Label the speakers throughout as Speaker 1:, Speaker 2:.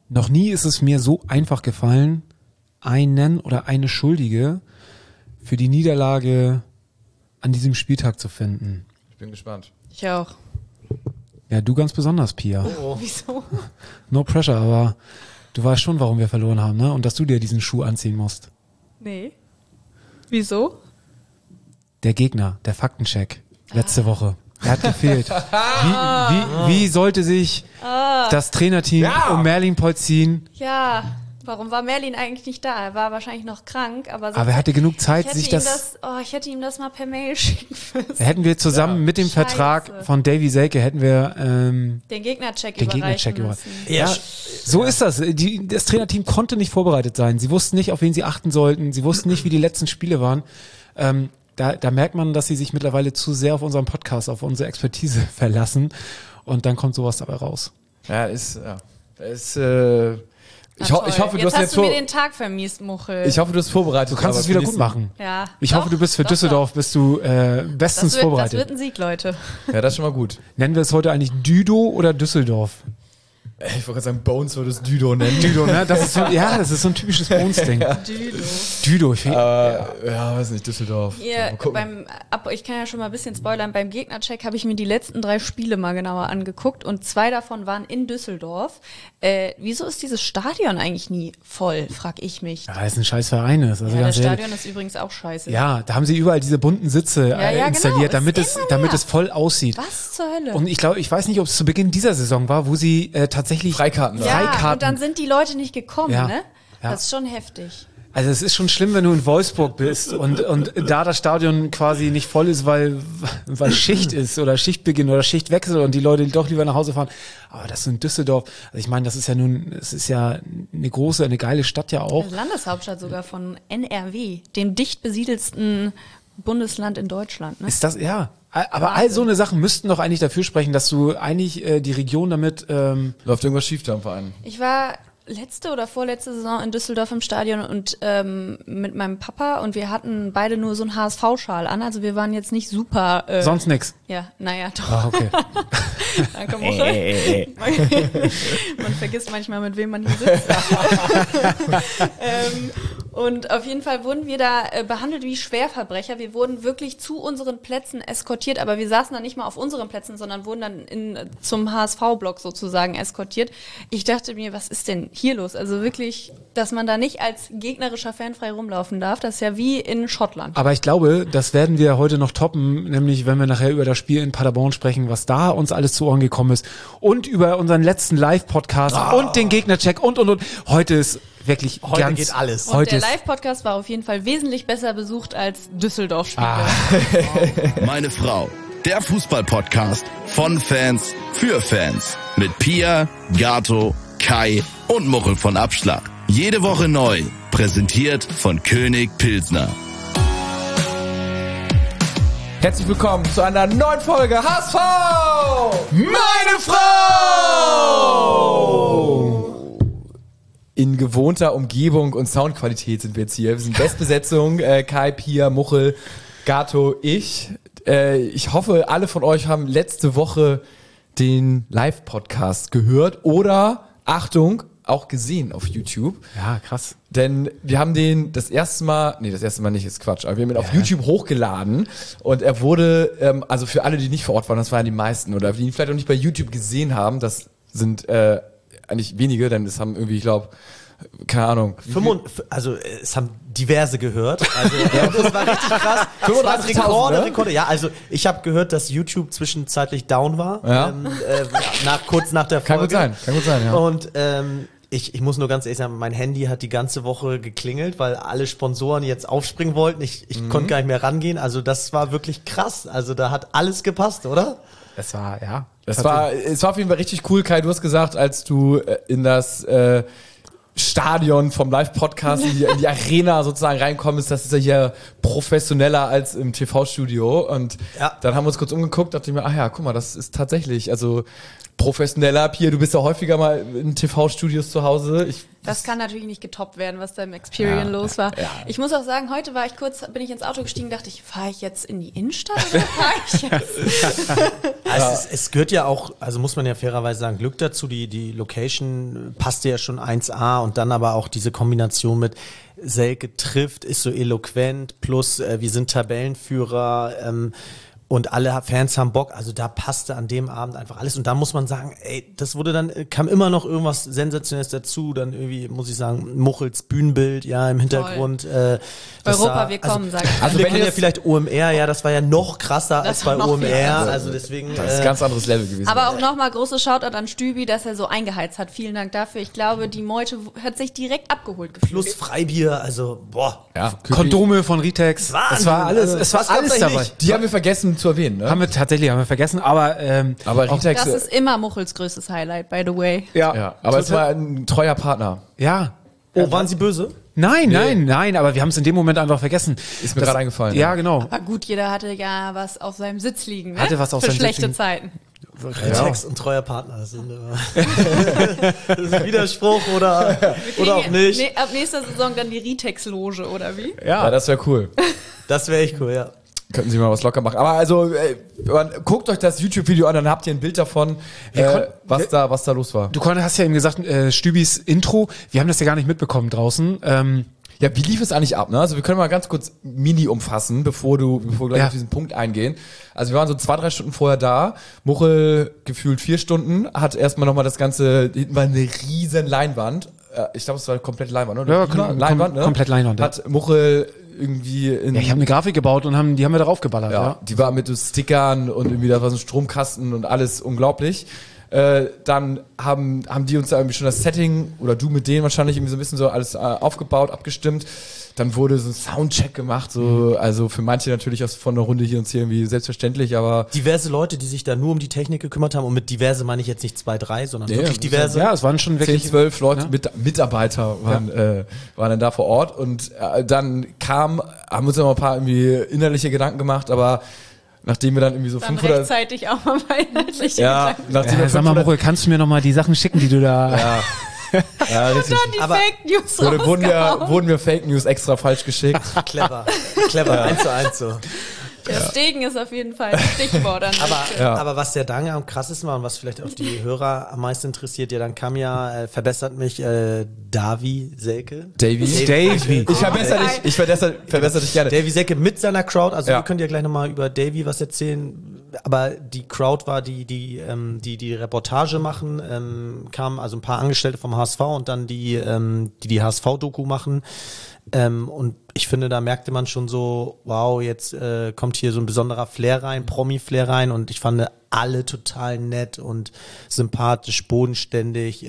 Speaker 1: Noch nie ist es mir so einfach gefallen, einen oder eine Schuldige für die Niederlage an diesem Spieltag zu finden.
Speaker 2: Ich bin gespannt.
Speaker 3: Ich auch.
Speaker 1: Ja, du ganz besonders, Pia.
Speaker 3: Oh. Wieso?
Speaker 1: No pressure, aber du weißt schon, warum wir verloren haben, ne? Und dass du dir diesen Schuh anziehen musst.
Speaker 3: Nee. Wieso?
Speaker 1: Der Gegner, der Faktencheck, letzte Woche. Er hat gefehlt. Wie sollte sich das Trainerteam um Merlin Polzin...
Speaker 3: Ja, warum war Merlin eigentlich nicht da? Er war wahrscheinlich noch krank, aber
Speaker 1: er hatte genug Zeit, sich das...
Speaker 3: ich hätte ihm das mal per Mail schicken müssen.
Speaker 1: Hätten wir zusammen mit dem Vertrag von Davy Selke, hätten wir
Speaker 3: den Gegnercheck überreichen müssen.
Speaker 1: Ja, so ist das. Das Trainerteam konnte nicht vorbereitet sein. Sie wussten nicht, auf wen sie achten sollten. Sie wussten nicht, wie die letzten Spiele waren. Da merkt man, dass sie sich mittlerweile zu sehr auf unseren Podcast, auf unsere Expertise verlassen. Und dann kommt sowas dabei raus.
Speaker 2: Ja, ich hoffe, du hast
Speaker 3: mir den Tag vermiest, Muchel.
Speaker 2: Ich hoffe, du hast vorbereitet.
Speaker 1: Du kannst es wieder gut machen.
Speaker 3: Ja.
Speaker 1: Ich hoffe, du bist für Düsseldorf bestens vorbereitet.
Speaker 3: Das wird ein Sieg, Leute.
Speaker 2: Ja, das ist schon mal gut.
Speaker 1: Nennen wir es heute eigentlich Düdo oder Düsseldorf?
Speaker 2: Ich wollte gerade sagen, Bones würde es Düdo nennen.
Speaker 1: Düdo, ne? Das ist so ein typisches Bones-Ding.
Speaker 3: Ja.
Speaker 1: Düdo, ich finde.
Speaker 2: Weiß nicht, Düsseldorf.
Speaker 3: Ich kann ja schon mal ein bisschen spoilern. Beim Gegnercheck habe ich mir die letzten 3 Spiele mal genauer angeguckt und 2 davon waren in Düsseldorf. Wieso ist dieses Stadion eigentlich nie voll, frag ich mich.
Speaker 1: Ja, ist ein scheiß Verein. Also
Speaker 3: das Stadion ist übrigens auch scheiße.
Speaker 1: Ja, da haben sie überall diese bunten Sitze installiert,
Speaker 3: genau,
Speaker 1: damit es voll aussieht.
Speaker 3: Was zur Hölle?
Speaker 1: Und ich weiß nicht, ob es zu Beginn dieser Saison war, wo sie tatsächlich
Speaker 2: Freikarten.
Speaker 3: Ja, und dann sind die Leute nicht gekommen,
Speaker 1: ja,
Speaker 3: ne?
Speaker 1: Ja.
Speaker 3: Das ist schon heftig.
Speaker 1: Also es ist schon schlimm, wenn du in Wolfsburg bist und da das Stadion quasi nicht voll ist, weil Schicht ist oder Schichtbeginn oder Schichtwechsel und die Leute doch lieber nach Hause fahren. Aber das ist in Düsseldorf. Also ich meine, es ist ja eine geile Stadt ja auch.
Speaker 3: Also Landeshauptstadt sogar von NRW, dem dicht besiedelsten Bundesland in Deutschland. Ne?
Speaker 1: Ist das, ja. Aber all so eine Sachen müssten doch eigentlich dafür sprechen, dass du eigentlich die Region damit...
Speaker 2: Läuft irgendwas schief da im Verein?
Speaker 3: Ich war letzte oder vorletzte Saison in Düsseldorf im Stadion und mit meinem Papa und wir hatten beide nur so einen HSV-Schal an, also wir waren jetzt nicht super...
Speaker 1: Sonst nix?
Speaker 3: Ja, naja, doch.
Speaker 1: Ah, okay.
Speaker 3: Danke, Muchel. Man vergisst manchmal, mit wem man hier sitzt. Und auf jeden Fall wurden wir da behandelt wie Schwerverbrecher. Wir wurden wirklich zu unseren Plätzen eskortiert, aber wir saßen dann nicht mal auf unseren Plätzen, sondern wurden dann zum HSV-Block sozusagen eskortiert. Ich dachte mir, was ist denn hier los? Also wirklich, dass man da nicht als gegnerischer Fan frei rumlaufen darf, das ist ja wie in Schottland.
Speaker 1: Aber ich glaube, das werden wir heute noch toppen, nämlich wenn wir nachher über das Spiel in Paderborn sprechen, was da uns alles zu Ohren gekommen ist und über unseren letzten Live-Podcast und den Gegnercheck und. Heute ist wirklich
Speaker 4: heute geht alles.
Speaker 3: Und der Live-Podcast war auf jeden Fall wesentlich besser besucht als Düsseldorf-Spiele.
Speaker 5: Meine Frau, der Fußball-Podcast von Fans für Fans mit Pia, Gato, Kai und Muchel von Abschlag. Jede Woche neu, präsentiert von König Pilsner.
Speaker 2: Herzlich willkommen zu einer neuen Folge HSV! Meine Frau! In gewohnter Umgebung und Soundqualität sind wir jetzt hier. Wir sind Bestbesetzung, Kai, Pia, Muchel, Gato, ich. Ich hoffe, alle von euch haben letzte Woche den Live-Podcast gehört oder, Achtung, auch gesehen auf YouTube.
Speaker 1: Ja, krass.
Speaker 2: Denn wir haben das erste Mal nicht, ist Quatsch, aber wir haben ihn auf YouTube hochgeladen und er wurde, also für alle, die nicht vor Ort waren, das waren die meisten, oder die ihn vielleicht auch nicht bei YouTube gesehen haben, das sind eigentlich wenige, denn es haben irgendwie, ich glaube, keine Ahnung.
Speaker 4: Also es haben diverse gehört. Also das war richtig krass.
Speaker 2: 35.000,
Speaker 4: Rekorde. Ja, also ich habe gehört, dass YouTube zwischenzeitlich down war.
Speaker 2: Ja.
Speaker 4: Kurz nach der Folge.
Speaker 2: Kann gut sein, ja.
Speaker 4: Und ich muss nur ganz ehrlich sagen, mein Handy hat die ganze Woche geklingelt, weil alle Sponsoren jetzt aufspringen wollten. Ich konnte gar nicht mehr rangehen. Also das war wirklich krass. Also da hat alles gepasst, oder?
Speaker 1: Es war, ja.
Speaker 2: Es war auf jeden Fall richtig cool, Kai. Du hast gesagt, als du in das Stadion vom Live-Podcast in die Arena sozusagen reinkommst, das ist ja hier professioneller als im TV-Studio. Und dann haben wir uns kurz umgeguckt, dachte ich mir, ach ja, guck mal, das ist tatsächlich, also professioneller. Pia, du bist ja häufiger mal in TV-Studios zu Hause.
Speaker 3: Das kann natürlich nicht getoppt werden, was da im Experian los war.
Speaker 2: ja.
Speaker 3: Ich muss auch sagen, heute bin ich ins Auto gestiegen, dachte ich, fahre ich jetzt in die Innenstadt oder fahre ich jetzt?
Speaker 4: Also es gehört ja auch, also muss man ja fairerweise sagen, Glück dazu, die Location passte ja schon 1A und dann aber auch diese Kombination mit Selke trifft, ist so eloquent, plus wir sind Tabellenführer, und alle Fans haben Bock, also da passte an dem Abend einfach alles. Und da muss man sagen, ey, das wurde dann, kam immer noch irgendwas Sensationelles dazu. Dann irgendwie, muss ich sagen, Muchels Bühnenbild, ja, im Hintergrund.
Speaker 3: Europa, wir kommen, sagt er.
Speaker 4: Also wir kennen ja vielleicht OMR, ja, das war ja noch krasser als bei
Speaker 3: war noch viel
Speaker 4: OMR.
Speaker 3: krasser.
Speaker 4: Also deswegen.
Speaker 2: Das ist ein ganz anderes Level gewesen.
Speaker 3: Aber auch nochmal großes Shoutout an Stübi, dass er so eingeheizt hat. Vielen Dank dafür. Ich glaube, die Meute hat sich direkt abgeholt gefühlt.
Speaker 4: Plus Freibier, also, boah.
Speaker 2: ja,
Speaker 1: Kondome von Ritex.
Speaker 4: Wahnsinn.
Speaker 1: Es war alles, es war
Speaker 4: Was gab's
Speaker 1: alles
Speaker 4: eigentlich
Speaker 1: dabei.
Speaker 4: nicht?
Speaker 2: die haben wir vergessen zu erwähnen, ne?
Speaker 1: Haben wir vergessen, aber
Speaker 2: Aber Ritex,
Speaker 3: Das ist immer Muchels größtes Highlight, by the way.
Speaker 2: ja, aber es war ein treuer Partner.
Speaker 1: ja.
Speaker 4: Oh, waren Sie böse?
Speaker 1: Nein, aber wir haben es in dem Moment einfach vergessen.
Speaker 2: Ist mir gerade eingefallen.
Speaker 1: Ja, genau.
Speaker 3: Aber gut, jeder hatte ja was auf seinem Sitz liegen, ne?
Speaker 1: Hatte was auf
Speaker 3: für
Speaker 1: seinem Sitz
Speaker 3: schlechte
Speaker 1: liegen.
Speaker 3: Zeiten.
Speaker 4: Text und treuer Partner. Das, sind das ist ein Widerspruch oder auch nicht.
Speaker 3: Nee, ab nächster Saison dann die Ritex-Loge, oder wie?
Speaker 2: Ja, das wäre cool.
Speaker 4: Das wäre echt cool, ja.
Speaker 2: Könnten Sie mal was locker machen. Aber also, guckt euch das YouTube-Video an, dann habt ihr ein Bild davon, was da los war.
Speaker 1: Du hast ja eben gesagt, Stübis Intro, wir haben das ja gar nicht mitbekommen draußen.
Speaker 2: Ja, wie lief es eigentlich ab, ne? Also wir können mal ganz kurz Mini umfassen, bevor wir gleich
Speaker 1: Ja.
Speaker 2: auf diesen Punkt eingehen. Also wir waren so 2-3 Stunden vorher da. Muchel gefühlt 4 Stunden, hat erstmal nochmal das Ganze, hinten war eine riesen Leinwand. Ich glaube, es war komplett Leinwand, oder?
Speaker 1: Ja,
Speaker 2: Leinwand, ne?
Speaker 1: komplett Leinwand, ja.
Speaker 2: Hat Muchel irgendwie in...
Speaker 1: Ja, ich habe eine Grafik gebaut und die haben wir darauf geballert.
Speaker 2: Ja, die war mit so Stickern und irgendwie da war so ein Stromkasten und alles unglaublich. Dann haben die uns da irgendwie schon das Setting, oder du mit denen wahrscheinlich irgendwie so ein bisschen so alles aufgebaut, abgestimmt. Dann wurde so ein Soundcheck gemacht, so, also für manche natürlich von der Runde hier uns hier irgendwie selbstverständlich, aber
Speaker 4: Diverse Leute, die sich da nur um die Technik gekümmert haben. Und mit diverse meine ich jetzt nicht 2, 3, sondern
Speaker 2: Nee,
Speaker 4: wirklich diverse.
Speaker 1: Ja, es waren schon
Speaker 2: 10,
Speaker 1: wirklich
Speaker 2: 12 Leute,
Speaker 1: Ja.
Speaker 2: Mitarbeiter waren dann da vor Ort und dann haben uns noch ein paar irgendwie innerliche Gedanken gemacht, aber nachdem wir dann irgendwie so
Speaker 3: Dann
Speaker 2: 500...
Speaker 3: rechtzeitig auch mal bei inhaltlichen
Speaker 2: Ja,
Speaker 3: Gedanken.
Speaker 2: nachdem wir
Speaker 1: Sag mal,
Speaker 2: 500
Speaker 1: Muchel, kannst du mir nochmal die Sachen schicken, die du da...
Speaker 2: ja, richtig.
Speaker 3: Dann die
Speaker 4: Aber
Speaker 3: Fake News
Speaker 2: Wurden mir Fake News extra falsch geschickt.
Speaker 4: Clever. 1:1 so.
Speaker 3: Der Stegen ist auf jeden Fall ein Stichwort. An der Stelle.
Speaker 4: Aber was der Dange am krassesten war und was vielleicht auch die Hörer am meisten interessiert, ja, dann kam ja, verbessert mich, Davy Selke.
Speaker 1: Davy.
Speaker 2: Ich verbessere dich gerne.
Speaker 4: Davy Selke mit seiner Crowd, also
Speaker 2: Ja.
Speaker 4: wir können ja gleich nochmal über Davy was erzählen, aber die Crowd war die Reportage machen, kamen also ein paar Angestellte vom HSV und dann die HSV-Doku machen. Und ich finde, da merkte man schon so, wow, jetzt kommt hier so ein besonderer Flair rein, Promi-Flair rein und ich fand alle total nett und sympathisch, bodenständig,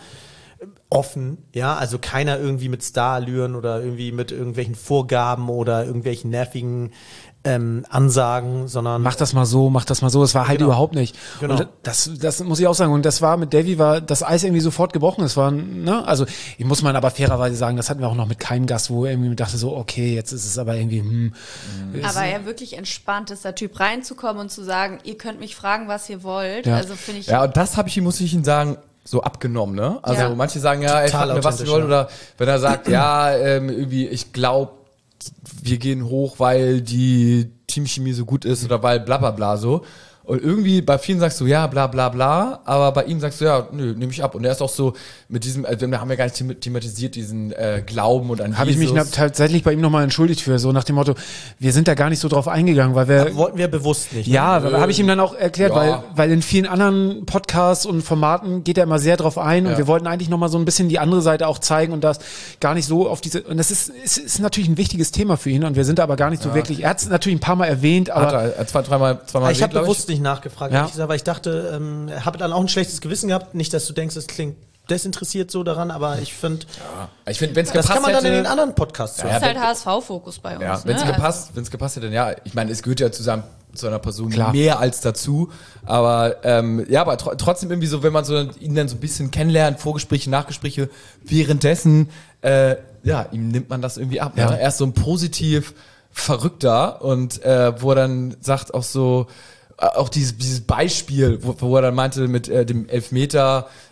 Speaker 4: offen, ja, also keiner irgendwie mit Starallüren oder irgendwie mit irgendwelchen Vorgaben oder irgendwelchen nervigen Ansagen, sondern
Speaker 1: Mach das mal so, es war halt
Speaker 4: Genau.
Speaker 1: überhaupt nicht.
Speaker 4: Genau.
Speaker 1: Und das muss ich auch sagen. Und das war mit Davy, war das Eis irgendwie sofort gebrochen. Es war, ne, also ich muss man aber fairerweise sagen, das hatten wir auch noch mit keinem Gast, wo er irgendwie dachte so, okay, jetzt ist es aber irgendwie,
Speaker 3: Aber er wirklich entspannt ist, der Typ reinzukommen und zu sagen, ihr könnt mich fragen, was ihr wollt.
Speaker 1: Ja.
Speaker 3: Also finde ich,
Speaker 2: Ja, und das muss ich Ihnen sagen, so abgenommen, ne? Also
Speaker 3: Ja.
Speaker 2: manche sagen, ja, ey,
Speaker 4: Total
Speaker 2: frag mir, was ihr
Speaker 4: authentisch,
Speaker 2: wollt,
Speaker 4: ja.
Speaker 2: oder wenn er sagt, ja, irgendwie, ich glaube, wir gehen hoch, weil die Teamchemie so gut ist oder weil bla bla bla so. Und irgendwie bei vielen sagst du, ja, bla bla bla, aber bei ihm sagst du, ja, nö, nehme ich ab. Und er ist auch so mit diesem, wir haben ja gar nicht thematisiert, diesen Glauben und an
Speaker 1: habe ich mich
Speaker 2: Jesus.
Speaker 1: tatsächlich bei ihm nochmal entschuldigt für, so nach dem Motto, wir sind da gar nicht so drauf eingegangen, weil wir,
Speaker 4: wollten wir bewusst nicht.
Speaker 1: ja, habe ich ihm dann auch erklärt,
Speaker 2: Ja.
Speaker 1: weil in vielen anderen Podcasts und Formaten geht er immer sehr drauf ein und
Speaker 2: Ja.
Speaker 1: wir wollten eigentlich nochmal so ein bisschen die andere Seite auch zeigen und das gar nicht so auf diese, und das ist natürlich ein wichtiges Thema für ihn und wir sind da aber gar nicht so wirklich, er hat es natürlich ein paar Mal erwähnt,
Speaker 2: Hat
Speaker 1: aber
Speaker 2: er zweimal
Speaker 4: Ich habe
Speaker 2: erwähnt, glaub
Speaker 4: bewusst nicht nachgefragt,
Speaker 1: Ja.
Speaker 4: ehrlich gesagt, weil ich dachte, habe dann auch ein schlechtes Gewissen gehabt. Nicht, dass du denkst, es klingt desinteressiert so daran, aber ich finde,
Speaker 2: Ich finde, wenn es
Speaker 4: das
Speaker 2: gepasst
Speaker 4: kann man dann
Speaker 2: hätte,
Speaker 4: in den anderen Podcasts hören.
Speaker 3: ist halt HSV-Fokus bei uns.
Speaker 2: ja, wenn es
Speaker 3: ne?
Speaker 2: gepasst hätte, dann ja. Ich meine, es gehört ja zusammen zu einer Person
Speaker 1: Klar.
Speaker 2: mehr als dazu. Aber ja, aber trotzdem irgendwie so, wenn man so ihn dann so ein bisschen kennenlernt, Vorgespräche, Nachgespräche, währenddessen, ja, ihm nimmt man das irgendwie ab.
Speaker 1: Ja.
Speaker 2: Ne? Er ist so ein positiv Verrückter und wo er dann sagt auch so, auch dieses Beispiel, wo er dann meinte mit dem Elfmeter,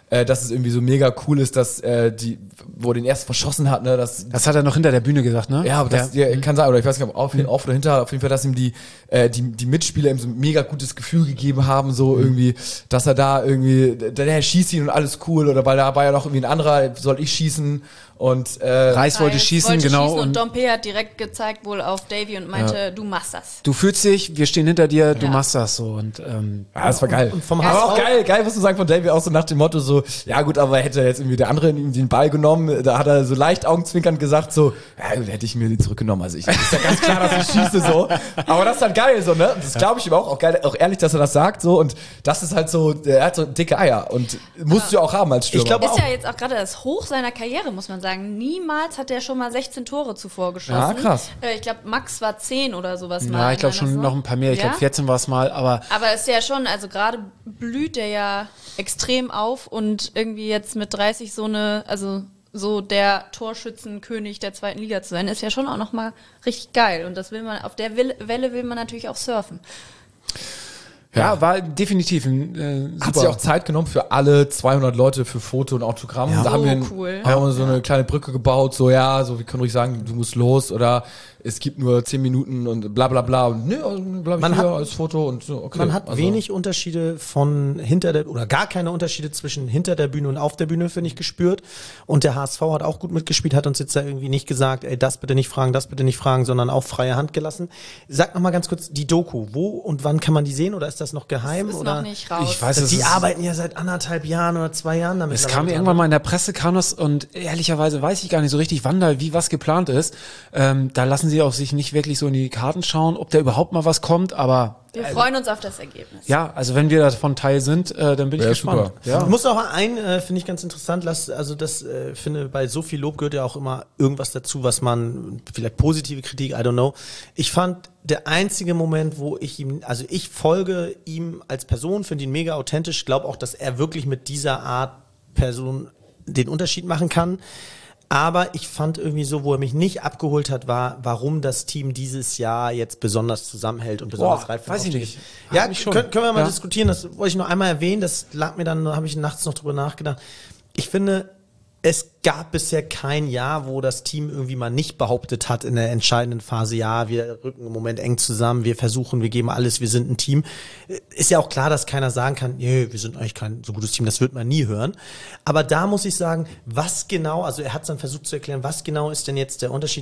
Speaker 2: dass es irgendwie so mega cool ist, dass wo er den erst verschossen hat, ne,
Speaker 1: das hat er noch hinter der Bühne gesagt, ne?
Speaker 2: Ja, aber das kann sein, oder ich weiß nicht, ob auf oder hinter, auf jeden Fall, dass ihm die Mitspieler ihm so ein mega gutes Gefühl gegeben haben, so irgendwie, dass er da irgendwie, der schießt ihn und alles cool, oder weil da war ja noch irgendwie ein anderer, soll ich schießen, und
Speaker 1: Reis wollte schießen, genau.
Speaker 3: Und Dompe hat direkt gezeigt wohl auf Davy und meinte, du machst das.
Speaker 1: Du fühlst dich, wir stehen hinter dir, du machst das so. Und
Speaker 2: das war geil.
Speaker 4: Und vom
Speaker 2: aber
Speaker 4: HSV
Speaker 2: auch geil, musst du sagen, von Davy auch so nach dem Motto so, ja gut, aber hätte jetzt irgendwie der andere ihm den Ball genommen, da hat er so leicht augenzwinkernd gesagt so, ja gut, hätte ich mir den zurückgenommen, also ist ja ganz klar, dass ich schieße so, aber das ist halt geil so, ne, das glaube ich ihm auch geil, auch ehrlich, dass er das sagt so, und das ist halt so, er hat so dicke Eier und musst du ja auch haben als Stürmer.
Speaker 4: Ich glaube
Speaker 3: Ist ja jetzt auch gerade das Hoch seiner Karriere, muss man sagen. Niemals hat er schon mal 16 Tore zuvor geschossen.
Speaker 2: Ja, krass.
Speaker 3: Ich glaube, Max war 10 oder sowas mal.
Speaker 1: ja, ich glaube
Speaker 3: in einer
Speaker 1: schon noch ein paar mehr, ich glaube 14 war es mal, aber
Speaker 3: ist ja schon, also gerade blüht der ja extrem auf und irgendwie jetzt mit 30 so der Torschützenkönig der 2. Liga zu sein, ist ja schon auch nochmal richtig geil. Und das will man, auf der Welle will man natürlich auch surfen.
Speaker 1: ja, war definitiv ein
Speaker 2: Hat sich auch Zeit genommen für alle 200 Leute für Foto und Autogramm. Da haben wir
Speaker 3: cool.
Speaker 2: haben wir so eine kleine Brücke gebaut, so wir können ruhig sagen, du musst los, oder es gibt nur 10 Minuten und bla bla bla. Und bleib ich hier als Foto und so. Okay.
Speaker 4: Man hat wenig Unterschiede oder gar keine Unterschiede zwischen hinter der Bühne und auf der Bühne, finde ich, gespürt. Und der HSV hat auch gut mitgespielt, hat uns jetzt da irgendwie nicht gesagt, ey, das bitte nicht fragen, sondern auch freie Hand gelassen. Sag noch mal ganz kurz, die Doku, wo und wann kann man die sehen, oder ist das noch geheim?
Speaker 3: Das ist
Speaker 4: oder?
Speaker 3: noch nicht raus.
Speaker 1: Ich weiß,
Speaker 4: Die arbeiten ja seit 1,5 Jahren oder 2 Jahren damit.
Speaker 1: es kam irgendwann mal in der Presse, und ehrlicherweise weiß ich gar nicht so richtig, wann da wie was geplant ist. Da lassen sie auch sich nicht wirklich so in die Karten schauen, ob da überhaupt mal was kommt, aber
Speaker 3: Wir freuen uns auf das Ergebnis.
Speaker 1: ja, also wenn wir davon Teil sind, dann bin ich gespannt.
Speaker 2: super.
Speaker 1: Ja.
Speaker 4: Ich muss auch finde ich ganz interessant, finde, bei so viel Lob gehört ja auch immer irgendwas dazu, was man, vielleicht positive Kritik, I don't know. Ich fand, der einzige Moment, wo ich ich folge ihm als Person, finde ihn mega authentisch, glaube auch, dass er wirklich mit dieser Art Person den Unterschied machen kann. Aber ich fand irgendwie so, wo er mich nicht abgeholt hat, war, warum das Team dieses Jahr jetzt besonders zusammenhält und besonders reif
Speaker 1: weiß ich nicht.
Speaker 4: Ja,
Speaker 1: Mich schon.
Speaker 4: können wir mal
Speaker 1: Ja.
Speaker 4: diskutieren. Das wollte ich noch einmal erwähnen. Das lag mir dann, habe ich nachts noch drüber nachgedacht. Ich finde, es gab bisher kein Jahr, wo das Team irgendwie mal nicht behauptet hat in der entscheidenden Phase, ja, wir rücken im Moment eng zusammen, wir versuchen, wir geben alles, wir sind ein Team. Ist ja auch klar, dass keiner sagen kann, nee, wir sind eigentlich kein so gutes Team, das wird man nie hören. Aber da muss ich sagen, was genau, also er hat es dann versucht zu erklären, was genau ist denn jetzt der Unterschied,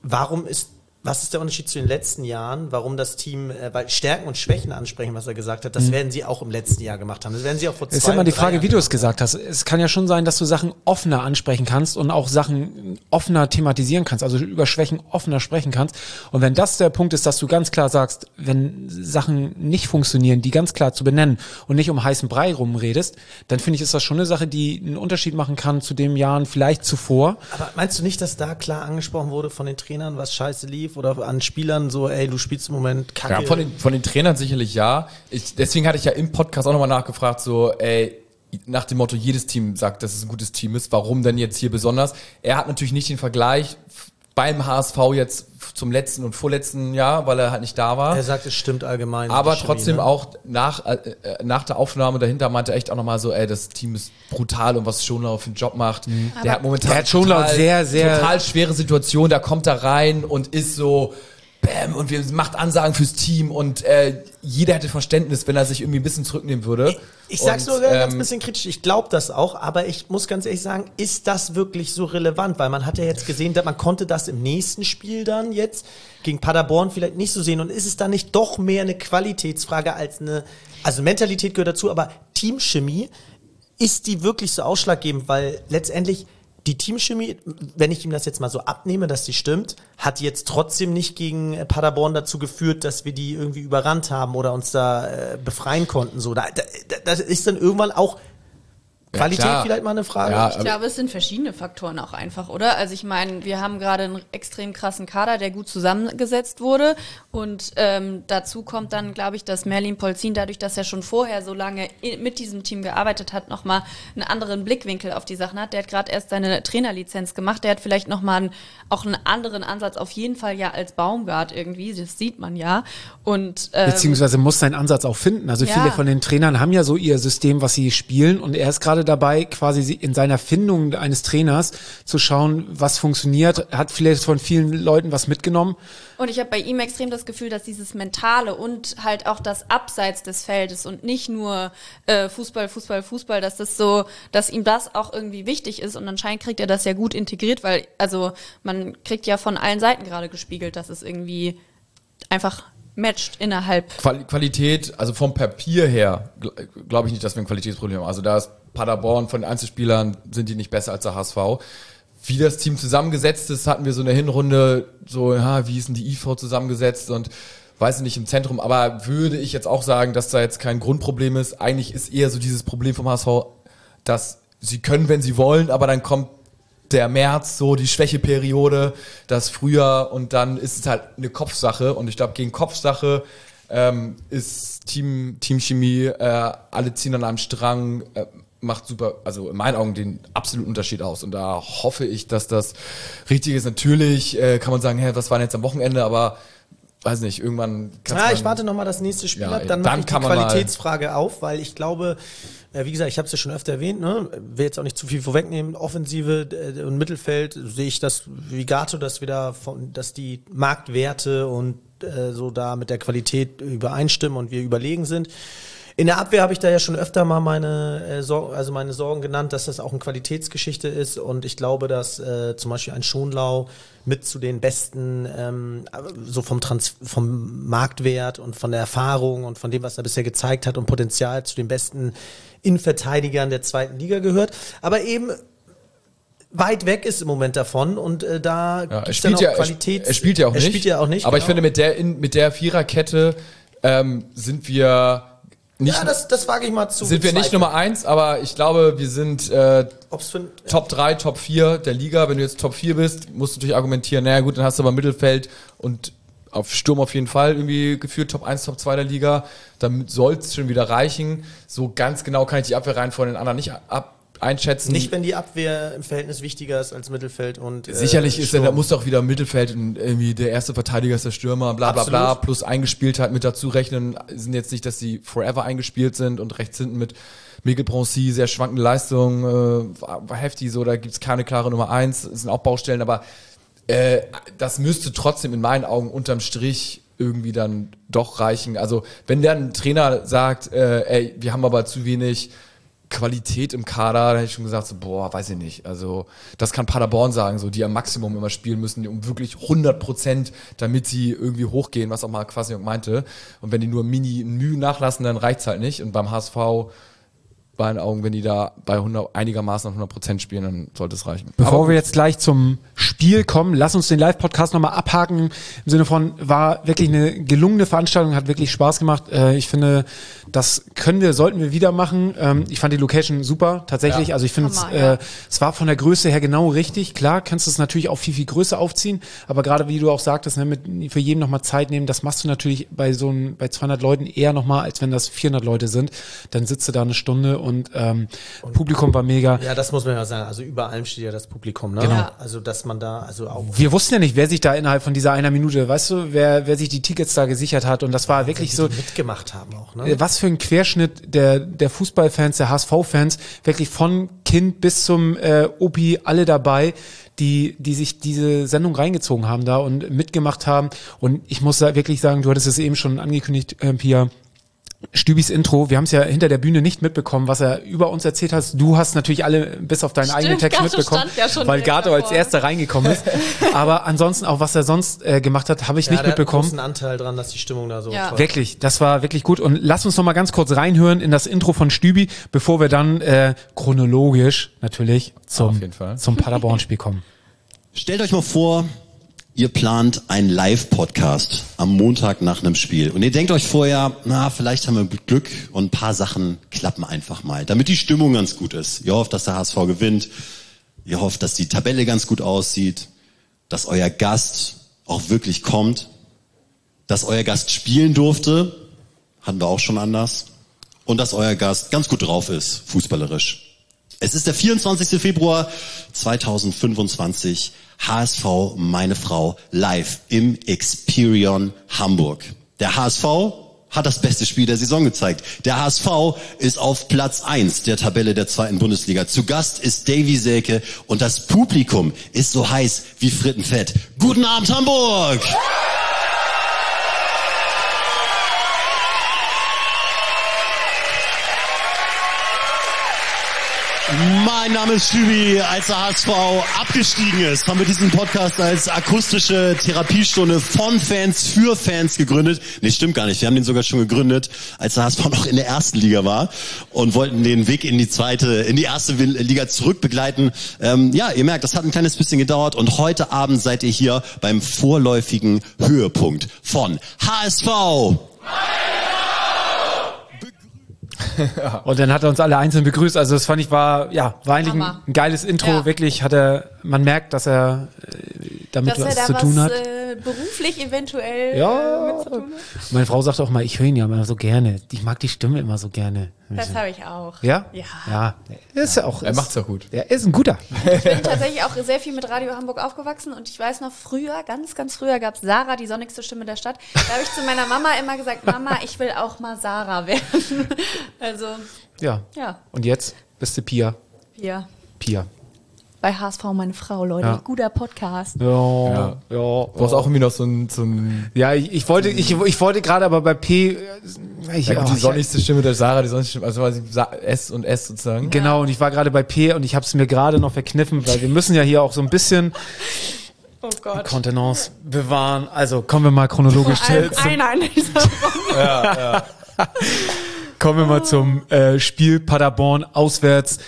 Speaker 4: was ist der Unterschied zu den letzten Jahren? Warum das Team, weil Stärken und Schwächen ansprechen, was er gesagt hat, das werden sie auch im letzten Jahr gemacht haben. Das werden sie auch vor 2 Jahren.
Speaker 1: Ist ja immer die Frage, wie du es gesagt hast. Es kann ja schon sein, dass du Sachen offener ansprechen kannst und auch Sachen offener thematisieren kannst, also über Schwächen offener sprechen kannst. Und wenn das der Punkt ist, dass du ganz klar sagst, wenn Sachen nicht funktionieren, die ganz klar zu benennen und nicht um heißen Brei rumredest, dann finde ich, ist das schon eine Sache, die einen Unterschied machen kann zu den Jahren vielleicht zuvor.
Speaker 4: Aber meinst du nicht, dass da klar angesprochen wurde von den Trainern, was scheiße lief oder an Spielern so, ey, du spielst im Moment kacke?
Speaker 2: Ja, von den Trainern sicherlich ja. Deswegen hatte ich ja im Podcast auch nochmal nachgefragt, so, ey, nach dem Motto, jedes Team sagt, dass es ein gutes Team ist, warum denn jetzt hier besonders? Er hat natürlich nicht den Vergleich beim HSV jetzt zum letzten und vorletzten Jahr, weil er halt nicht da war.
Speaker 4: Er sagt, es stimmt allgemein.
Speaker 2: Aber
Speaker 4: Chemie,
Speaker 2: trotzdem
Speaker 4: ne?
Speaker 2: auch nach der Aufnahme dahinter meinte er echt auch nochmal so, ey, das Team ist brutal und was Schonlau für einen Job macht. Der hat momentan
Speaker 1: Der hat Schonlau sehr
Speaker 2: total schwere Situation, da kommt er rein und ist so bam und macht Ansagen fürs Team und jeder hätte Verständnis, wenn er sich irgendwie ein bisschen zurücknehmen würde.
Speaker 4: Ich sag's nur ganz bisschen kritisch, ich glaube das auch, aber ich muss ganz ehrlich sagen, ist das wirklich so relevant? Weil man hat ja jetzt gesehen, dass man konnte das im nächsten Spiel dann jetzt gegen Paderborn vielleicht nicht so sehen und ist es dann nicht doch mehr eine Qualitätsfrage als also Mentalität gehört dazu, aber Teamchemie, ist die wirklich so ausschlaggebend? Weil letztendlich die Teamchemie, wenn ich ihm das jetzt mal so abnehme, dass die stimmt, hat jetzt trotzdem nicht gegen Paderborn dazu geführt, dass wir die irgendwie überrannt haben oder uns da befreien konnten. So, das ist dann irgendwann auch Qualität
Speaker 2: klar.
Speaker 4: Vielleicht mal eine Frage.
Speaker 2: Ja,
Speaker 3: Ich glaube, es sind verschiedene Faktoren auch einfach, oder? Also ich meine, wir haben gerade einen extrem krassen Kader, der gut zusammengesetzt wurde und dazu kommt dann, glaube ich, dass Merlin Polzin, dadurch, dass er schon vorher so lange mit diesem Team gearbeitet hat, nochmal einen anderen Blickwinkel auf die Sachen hat. Der hat gerade erst seine Trainerlizenz gemacht, der hat vielleicht nochmal auch einen anderen Ansatz, auf jeden Fall ja als Baumgart irgendwie, das sieht man ja. Und
Speaker 1: Beziehungsweise muss seinen Ansatz auch finden. Also viele von den Trainern haben ja so ihr System, was sie spielen und er ist gerade gerade dabei, quasi in seiner Findung eines Trainers zu schauen, was funktioniert, hat vielleicht von vielen Leuten was mitgenommen.
Speaker 3: Und ich habe bei ihm extrem das Gefühl, dass dieses Mentale und halt auch das Abseits des Feldes und nicht nur Fußball, dass ihm das auch irgendwie wichtig ist und anscheinend kriegt er das ja gut integriert, weil also man kriegt ja von allen Seiten gerade gespiegelt, dass es irgendwie einfach matcht innerhalb.
Speaker 2: Qualität, also vom Papier her, glaube ich nicht, dass wir ein Qualitätsproblem haben. Also da ist Paderborn von den Einzelspielern, sind die nicht besser als der HSV. Wie das Team zusammengesetzt ist, hatten wir so in der Hinrunde so, wie ist denn die IV zusammengesetzt und weiß nicht im Zentrum, aber würde ich jetzt auch sagen, dass da jetzt kein Grundproblem ist. Eigentlich ist eher so dieses Problem vom HSV, dass sie können, wenn sie wollen, aber dann kommt der März, so die Schwächeperiode, das Frühjahr und dann ist es halt eine Kopfsache und ich glaube, gegen Kopfsache ist Teamchemie, alle ziehen an einem Strang, macht super, also in meinen Augen den absoluten Unterschied aus und da hoffe ich, dass das richtig ist. Natürlich kann man sagen, was war denn jetzt am Wochenende, aber weiß nicht, irgendwann
Speaker 4: ich warte nochmal das nächste Spiel ab, dann mache ich die Qualitätsfrage auf, weil ich glaube, wie gesagt, ich habe es ja schon öfter erwähnt, ne? Will jetzt auch nicht zu viel vorwegnehmen, Offensive und Mittelfeld sehe ich das wie Gato, dass die Marktwerte und so da mit der Qualität übereinstimmen und wir überlegen sind. In der Abwehr habe ich da ja schon öfter mal meine Sorgen genannt, dass das auch eine Qualitätsgeschichte ist und ich glaube, dass zum Beispiel ein Schonlau mit zu den besten, so vom Marktwert und von der Erfahrung und von dem, was er bisher gezeigt hat und Potenzial zu den besten Innenverteidigern der zweiten Liga gehört, aber eben weit weg ist im Moment davon und da gibt es dann auch Qualität.
Speaker 2: Er spielt ja auch nicht. Aber genau. Ich finde, mit der Viererkette sind wir nicht,
Speaker 4: das wage ich mal zu.
Speaker 2: Sind wir nicht Nummer 1, aber ich glaube, wir sind Top 3, Top 4 der Liga. Wenn du jetzt Top 4 bist, musst du natürlich argumentieren, naja gut, dann hast du aber Mittelfeld und auf Sturm auf jeden Fall irgendwie geführt Top 1, Top 2 der Liga. Damit soll es schon wieder reichen. So ganz genau kann ich die Abwehr von den anderen nicht einschätzen.
Speaker 4: Nicht, wenn die Abwehr im Verhältnis wichtiger ist als Mittelfeld und
Speaker 2: sicherlich ist da muss doch wieder Mittelfeld und irgendwie der erste Verteidiger ist der Stürmer, bla bla bla, plus Eingespieltheit mit dazu rechnen. Sind jetzt nicht, dass die forever eingespielt sind und rechts hinten mit Miguel Broncy, sehr schwankende Leistung, war heftig so, da gibt's keine klare Nummer 1, es sind auch Baustellen, aber das müsste trotzdem in meinen Augen unterm Strich irgendwie dann doch reichen. Also wenn der ein Trainer sagt, wir haben aber zu wenig Qualität im Kader, da hätte ich schon gesagt, so, weiß ich nicht. Also das kann Paderborn sagen, so die am Maximum immer spielen müssen, um wirklich 100%, damit sie irgendwie hochgehen, was auch mal Kwasniok meinte. Und wenn die nur Mühe nachlassen, dann reicht's halt nicht. Und beim HSV bei meinen Augen, wenn die da bei einigermaßen auf 100% spielen, dann sollte es reichen.
Speaker 1: Bevor wir jetzt gleich zum Spiel kommen, lass uns den Live-Podcast nochmal abhaken. Im Sinne von, war wirklich eine gelungene Veranstaltung, hat wirklich Spaß gemacht. Ich finde, das sollten wir wieder machen. Ich fand die Location super, tatsächlich. Ja. Also ich finde, es war von der Größe her genau richtig. Klar, kannst du es natürlich auch viel, viel größer aufziehen. Aber gerade, wie du auch sagtest, für jeden nochmal Zeit nehmen, das machst du natürlich bei 200 Leuten eher nochmal, als wenn das 400 Leute sind. Dann sitzt du da eine Stunde und Publikum war mega.
Speaker 4: Ja, das muss man ja sagen. Also über allem steht ja das Publikum, ne?
Speaker 1: Genau.
Speaker 4: Ja. Also, dass man da, also auch.
Speaker 1: Wir wussten ja nicht, wer sich da innerhalb von dieser einer Minute, weißt du, wer sich die Tickets da gesichert hat. Und das war wirklich so.
Speaker 4: Die mitgemacht haben auch, ne?
Speaker 1: Was für ein Querschnitt der Fußballfans, der HSV-Fans, wirklich von Kind bis zum Opi, alle dabei, die sich diese Sendung reingezogen haben da und mitgemacht haben. Und ich muss da wirklich sagen, du hattest es eben schon angekündigt, Pia, Stübis Intro, wir haben es ja hinter der Bühne nicht mitbekommen, was er über uns erzählt hat. Du hast natürlich alle bis auf deinen eigenen Text
Speaker 3: Gato
Speaker 1: mitbekommen, weil Gato als erster reingekommen ist. Aber ansonsten auch, was er sonst gemacht hat, habe ich nicht mitbekommen.
Speaker 4: Da hat einen großen Anteil dran, dass die Stimmung da so toll.
Speaker 1: Wirklich, das war wirklich gut. Und lass uns noch mal ganz kurz reinhören in das Intro von Stübi, bevor wir dann chronologisch natürlich zum Paderborn-Spiel kommen.
Speaker 6: Stellt euch mal vor, ihr plant einen Live-Podcast am Montag nach einem Spiel. Und ihr denkt euch vorher, vielleicht haben wir Glück und ein paar Sachen klappen einfach mal, damit die Stimmung ganz gut ist. Ihr hofft, dass der HSV gewinnt. Ihr hofft, dass die Tabelle ganz gut aussieht. Dass euer Gast auch wirklich kommt. Dass euer Gast spielen durfte. Hatten wir auch schon anders. Und dass euer Gast ganz gut drauf ist, fußballerisch. Es ist der 24. Februar 2025. HSV, meine Frau, live im Experion Hamburg. Der HSV hat das beste Spiel der Saison gezeigt. Der HSV ist auf Platz 1 der Tabelle der 2. Bundesliga. Zu Gast ist Davy Selke und das Publikum ist so heiß wie Frittenfett. Guten Abend, Hamburg! Mein Name ist Stübi. Als der HSV abgestiegen ist, haben wir diesen Podcast als akustische Therapiestunde von Fans für Fans gegründet. Nee, stimmt gar nicht. Wir haben den sogar schon gegründet, als der HSV noch in der ersten Liga war und wollten den Weg in die erste Liga zurückbegleiten. Ja, ihr merkt, das hat ein kleines bisschen gedauert und heute Abend seid ihr hier beim vorläufigen Höhepunkt von HSV.
Speaker 1: Und dann hat er uns alle einzeln begrüßt. Also das fand ich war eigentlich ein geiles Intro.
Speaker 3: Ja.
Speaker 1: Wirklich man merkt, dass er damit was zu tun hat.
Speaker 3: Beruflich eventuell mit zu tun hat.
Speaker 1: Meine Frau sagt auch mal, ich höre ihn ja immer so gerne. Ich mag die Stimme immer so gerne.
Speaker 3: Das habe ich auch.
Speaker 1: Ja?
Speaker 3: Ja.
Speaker 1: Ja. Ist ja auch.
Speaker 2: Er macht's auch gut.
Speaker 1: Er ist ein guter.
Speaker 3: Ich bin tatsächlich auch sehr viel mit Radio Hamburg aufgewachsen und ich weiß noch früher, ganz, ganz früher gab es Sarah, die sonnigste Stimme der Stadt. Da habe ich zu meiner Mama immer gesagt, Mama, ich will auch mal Sarah werden. Also,
Speaker 1: Ja.
Speaker 3: ja.
Speaker 1: Und jetzt bist du Pia.
Speaker 3: Ja.
Speaker 1: Pia.
Speaker 3: Bei HSV meine Frau, Leute.
Speaker 1: Ja.
Speaker 3: Guter Podcast.
Speaker 1: Ja.
Speaker 2: Du brauchst auch irgendwie noch so ein
Speaker 1: Ja, ich wollte gerade aber bei P.
Speaker 2: die sonnigste Stimme der Sarah, die sonnigste Stimme, also quasi S und S sozusagen.
Speaker 1: Genau, und ich war gerade bei P und ich habe es mir gerade noch verkniffen, weil wir müssen ja hier auch so ein bisschen
Speaker 3: Oh Gott.
Speaker 1: Kontenance bewahren. Also kommen wir mal chronologisch
Speaker 3: Einer in dieser Woche.
Speaker 1: kommen wir mal zum Spiel Paderborn auswärts.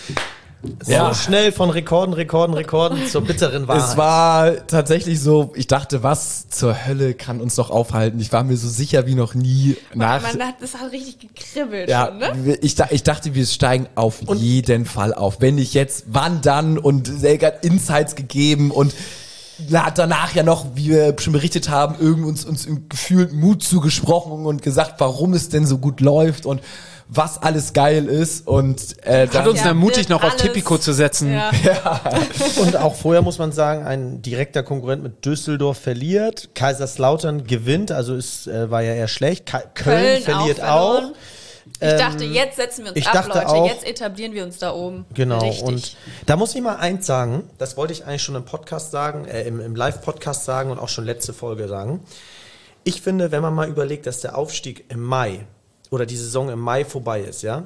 Speaker 4: So schnell von Rekorden zur bitteren Wahrheit.
Speaker 2: Es war tatsächlich so, ich dachte, was zur Hölle kann uns noch aufhalten? Ich war mir so sicher wie noch nie
Speaker 3: Das hat richtig gekribbelt
Speaker 2: ja,
Speaker 3: schon, ne?
Speaker 2: ich dachte, wir steigen auf jeden Fall auf. Wenn nicht jetzt, wann dann? Und Selke hat Insights gegeben und hat danach ja noch, wie wir schon berichtet haben, uns gefühlt Mut zugesprochen und gesagt, warum es denn so gut läuft und was alles geil ist und
Speaker 1: Hat uns ermutigt, noch auf
Speaker 3: alles-
Speaker 1: Tipico zu setzen.
Speaker 3: Ja.
Speaker 4: Und auch vorher muss man sagen, ein direkter Konkurrent mit Düsseldorf verliert, Kaiserslautern gewinnt, also war ja eher schlecht, Köln verliert auch.
Speaker 3: verloren. Ich dachte, jetzt setzen wir uns
Speaker 4: ich
Speaker 3: ab,
Speaker 4: dachte
Speaker 3: Leute.
Speaker 4: auch-
Speaker 3: Jetzt etablieren wir uns da oben.
Speaker 4: Genau,
Speaker 3: Richtig.
Speaker 4: und da muss ich mal eins sagen, das wollte ich eigentlich schon im Podcast sagen, im Live-Podcast sagen und auch schon letzte Folge sagen. Ich finde, wenn man mal überlegt, dass der Aufstieg im Mai oder die Saison im Mai vorbei ist, ja,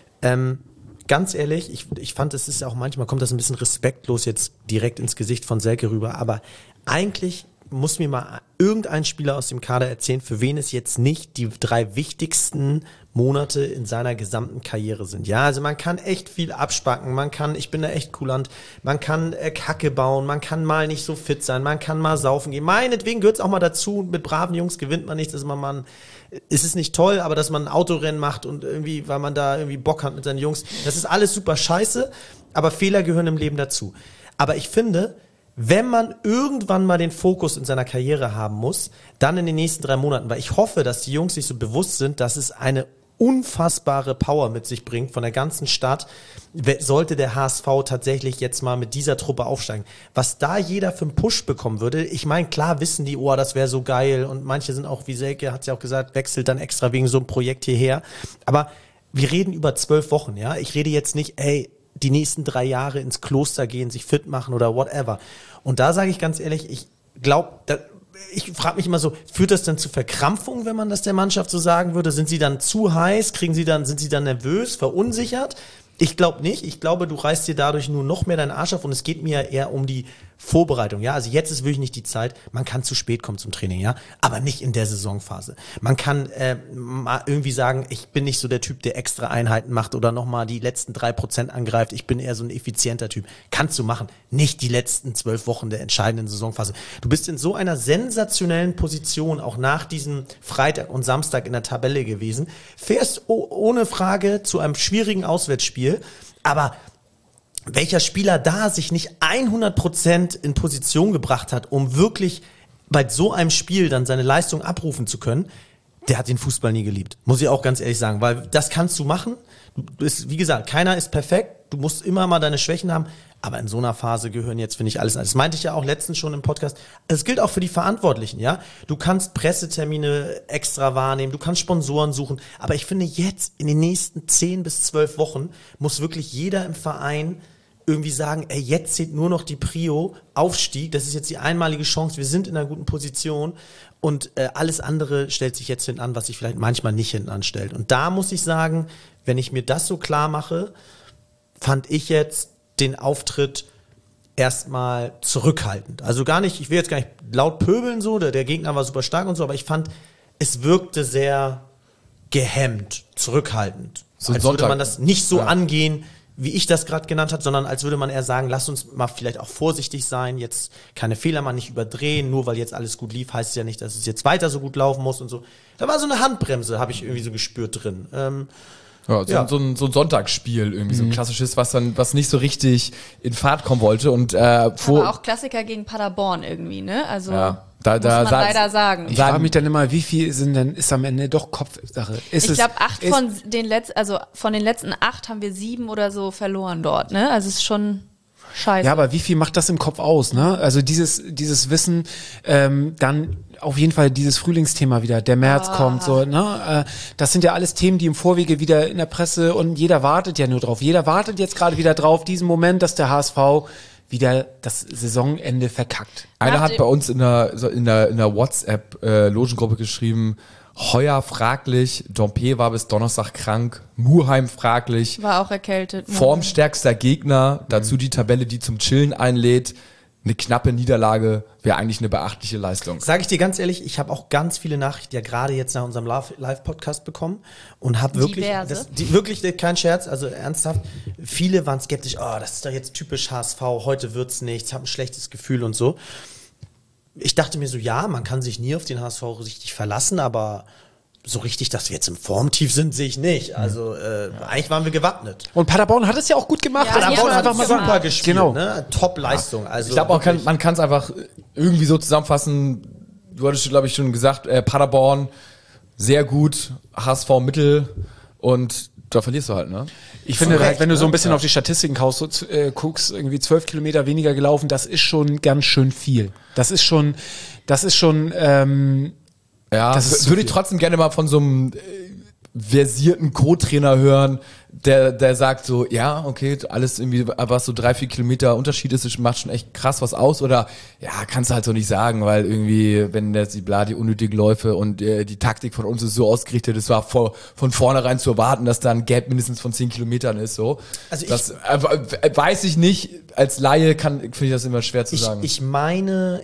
Speaker 4: ganz ehrlich, ich fand, es ist auch manchmal, kommt das ein bisschen respektlos jetzt direkt ins Gesicht von Selke rüber, aber eigentlich muss mir mal irgendein Spieler aus dem Kader erzählen, für wen es jetzt nicht die 3 wichtigsten Monate in seiner gesamten Karriere sind. Ja, also man kann echt viel abspacken, ich bin da echt kulant, man kann Kacke bauen, man kann mal nicht so fit sein, man kann mal saufen gehen. Meinetwegen gehört es auch mal dazu, mit braven Jungs gewinnt man nichts, ist es nicht toll, aber dass man ein Autorennen macht und irgendwie, weil man da irgendwie Bock hat mit seinen Jungs, das ist alles super scheiße, aber Fehler gehören im Leben dazu. Aber ich finde, wenn man irgendwann mal den Fokus in seiner Karriere haben muss, dann in den nächsten 3 Monaten, weil ich hoffe, dass die Jungs sich so bewusst sind, dass es eine unfassbare Power mit sich bringt von der ganzen Stadt, sollte der HSV tatsächlich jetzt mal mit dieser Truppe aufsteigen. Was da jeder für einen Push bekommen würde, ich meine, klar wissen die, das wäre so geil und manche sind auch, wie Selke hat es ja auch gesagt, wechselt dann extra wegen so einem Projekt hierher, aber wir reden über 12 Wochen, ja, ich rede jetzt nicht, die nächsten 3 Jahre ins Kloster gehen, sich fit machen oder whatever. Und da sage ich ganz ehrlich, ich glaube, ich frage mich immer so, führt das dann zu Verkrampfung, wenn man das der Mannschaft so sagen würde? Sind sie dann zu heiß? Sind sie dann nervös, verunsichert? Ich glaube nicht. Ich glaube, du reißt dir dadurch nur noch mehr deinen Arsch auf und es geht mir eher um die Vorbereitung. Ja, also jetzt ist wirklich nicht die Zeit. Man kann zu spät kommen zum Training, ja, aber nicht in der Saisonphase. Man kann mal irgendwie sagen, ich bin nicht so der Typ, der extra Einheiten macht oder nochmal die letzten 3% angreift. Ich bin eher so ein effizienter Typ. Kannst du machen. Nicht die letzten 12 Wochen der entscheidenden Saisonphase. Du bist in so einer sensationellen Position, auch nach diesem Freitag und Samstag in der Tabelle gewesen. Fährst ohne Frage zu einem schwierigen Auswärtsspiel, aber welcher Spieler da sich nicht 100% in Position gebracht hat, um wirklich bei so einem Spiel dann seine Leistung abrufen zu können, der hat den Fußball nie geliebt. Muss ich auch ganz ehrlich sagen, weil das kannst du machen. Wie gesagt, keiner ist perfekt. Du musst immer mal deine Schwächen haben. Aber in so einer Phase gehören jetzt, finde ich, alles. Das meinte ich ja auch letztens schon im Podcast. Es gilt auch für die Verantwortlichen, ja. Du kannst Pressetermine extra wahrnehmen, du kannst Sponsoren suchen. Aber ich finde jetzt in den nächsten 10 bis 12 Wochen muss wirklich jeder im Verein irgendwie sagen, ey, jetzt zählt nur noch die Prio, Aufstieg, das ist jetzt die einmalige Chance, wir sind in einer guten Position und alles andere stellt sich jetzt hinten an, was sich vielleicht manchmal nicht hinten anstellt. Und da muss ich sagen, wenn ich mir das so klar mache, fand ich jetzt den Auftritt erstmal zurückhaltend. Also gar nicht, ich will jetzt gar nicht laut pöbeln so, der Gegner war super stark und so, aber ich fand, es wirkte sehr gehemmt, zurückhaltend.
Speaker 2: So
Speaker 4: als
Speaker 2: Sonntag.
Speaker 4: würde man das nicht so angehen, wie ich das gerade genannt habe, sondern als würde man eher sagen, lass uns mal vielleicht auch vorsichtig sein, jetzt keine Fehler mal nicht überdrehen, nur weil jetzt alles gut lief, heißt es ja nicht, dass es jetzt weiter so gut laufen muss und so. Da war so eine Handbremse, habe ich irgendwie so gespürt drin.
Speaker 2: So ein Sonntagsspiel, irgendwie so ein klassisches, was nicht so richtig in Fahrt kommen wollte. Und
Speaker 3: Aber auch Klassiker gegen Paderborn irgendwie, ne? Also
Speaker 2: da
Speaker 3: muss man leider sagen.
Speaker 1: Ich frage mich dann immer, wie viel ist am Ende doch Kopfsache? Ich
Speaker 3: glaube, von den letzten 8 haben wir 7 oder so verloren dort, ne? Also es ist schon scheiße.
Speaker 1: Ja, aber wie viel macht das im Kopf aus, ne? Also dieses Wissen, dann auf jeden Fall dieses Frühlingsthema wieder, der März kommt, so, ne? Das sind ja alles Themen, die im Vorwege wieder in der Presse und jeder wartet ja nur drauf. Jeder wartet jetzt gerade wieder drauf, diesen Moment, dass der HSV wieder das Saisonende verkackt.
Speaker 2: Einer hat bei uns in der WhatsApp-Logengruppe geschrieben, Heuer fraglich, Dompe war bis Donnerstag krank, Muheim fraglich,
Speaker 3: War auch erkältet.
Speaker 2: formstärkster Gegner, dazu die Tabelle, die zum Chillen einlädt. Eine knappe Niederlage wäre eigentlich eine beachtliche Leistung.
Speaker 4: Sage ich dir ganz ehrlich, ich habe auch ganz viele Nachrichten ja gerade jetzt nach unserem Live-Podcast bekommen und habe wirklich, wirklich kein Scherz, also ernsthaft, viele waren skeptisch, oh, das ist doch jetzt typisch HSV, heute wird's nichts, habe ein schlechtes Gefühl und so. Ich dachte mir so, ja, man kann sich nie auf den HSV richtig verlassen, aber so richtig, dass wir jetzt im Formtief sind, sehe ich nicht. Also eigentlich waren wir gewappnet.
Speaker 1: Und Paderborn hat es ja auch gut gemacht.
Speaker 3: Ja,
Speaker 1: das muss man einfach mal sagen.
Speaker 4: super gespielt,
Speaker 1: Genau.
Speaker 4: ne? Top-Leistung. Also
Speaker 2: Ich glaube, man kann es einfach irgendwie so zusammenfassen. Du hattest, glaube ich, schon gesagt, Paderborn sehr gut, HSV mittel und da verlierst du halt, ne?
Speaker 1: Ich finde halt, wenn du so ein bisschen
Speaker 2: Ja.
Speaker 1: auf die Statistiken guckst, irgendwie 12 Kilometer weniger gelaufen, das ist schon ganz schön viel. Das ist schon,
Speaker 2: Ja,
Speaker 1: Das ist zu
Speaker 2: würde ich
Speaker 1: viel.
Speaker 2: trotzdem gerne mal von so einem versierten Co-Trainer hören, der sagt so, ja, okay, alles irgendwie, was so 3-4 Kilometer Unterschied ist, macht schon echt krass was aus, oder ja, kannst du halt so nicht sagen, weil irgendwie, wenn die unnötigen Läufe und die Taktik von uns ist so ausgerichtet, es war von vornherein zu erwarten, dass da ein Gap mindestens von 10 Kilometern ist, so.
Speaker 4: Also
Speaker 2: das weiß ich nicht, als Laie finde ich das immer schwer zu sagen.
Speaker 4: Ich meine,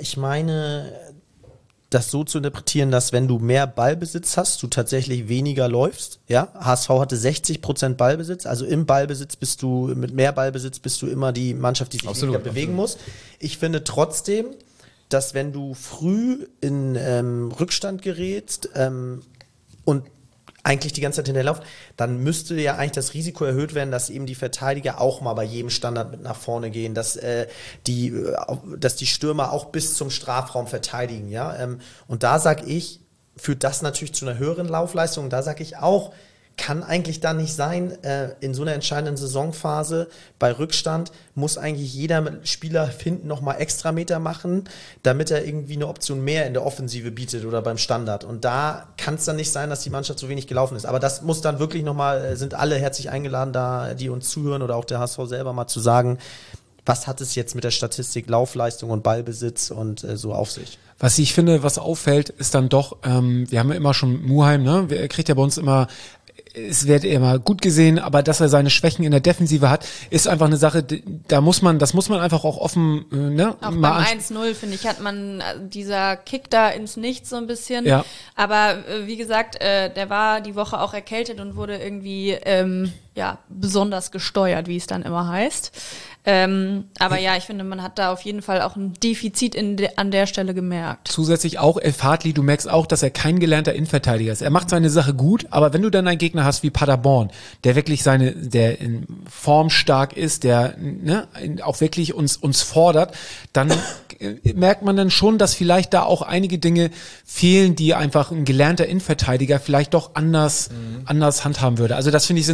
Speaker 4: das so zu interpretieren, dass wenn du mehr Ballbesitz hast, du tatsächlich weniger läufst. Ja, HSV hatte 60% Ballbesitz, also mit mehr Ballbesitz bist du immer die Mannschaft, die sich
Speaker 2: Absolut,
Speaker 4: weniger bewegen muss. Ich finde trotzdem, dass wenn du früh in Rückstand gerätst und eigentlich die ganze Zeit hinterlaufen, dann müsste ja eigentlich das Risiko erhöht werden, dass eben die Verteidiger auch mal bei jedem Standard mit nach vorne gehen, dass die Stürmer auch bis zum Strafraum verteidigen, ja. Und da sag ich, führt das natürlich zu einer höheren Laufleistung. Da sag ich auch, kann eigentlich da nicht sein, in so einer entscheidenden Saisonphase bei Rückstand muss eigentlich jeder Spieler hinten nochmal extra Meter machen, damit er irgendwie eine Option mehr in der Offensive bietet oder beim Standard. Und da kann es dann nicht sein, dass die Mannschaft so wenig gelaufen ist. Aber das muss dann wirklich nochmal, sind alle herzlich eingeladen, da die uns zuhören oder auch der HSV selber mal zu sagen, was hat es jetzt mit der Statistik Laufleistung und Ballbesitz und so auf sich?
Speaker 1: Was ich finde, was auffällt, ist dann doch, wir haben ja immer schon Muheim, ne? Er kriegt ja bei uns immer, es wird immer gut gesehen, aber dass er seine Schwächen in der Defensive hat, ist einfach eine Sache, das muss man einfach auch offen, ne?
Speaker 3: Auch
Speaker 1: mal
Speaker 3: beim 1-0, finde ich, hat man dieser Kick da ins Nichts so ein bisschen.
Speaker 1: Ja.
Speaker 3: Aber wie gesagt, der war die Woche auch erkältet und wurde irgendwie besonders gesteuert, wie es dann immer heißt. Aber ja, ich finde, man hat da auf jeden Fall auch ein Defizit an der Stelle gemerkt.
Speaker 1: Zusätzlich auch Elf Hartli, du merkst auch, dass er kein gelernter Innenverteidiger ist. Er macht seine Sache gut, aber wenn du dann einen Gegner hast wie Paderborn, der wirklich der in Form stark ist, der auch wirklich uns fordert, dann merkt man dann schon, dass vielleicht da auch einige Dinge fehlen, die einfach ein gelernter Innenverteidiger vielleicht doch anders handhaben würde. Also das finde ich sind so Sachen,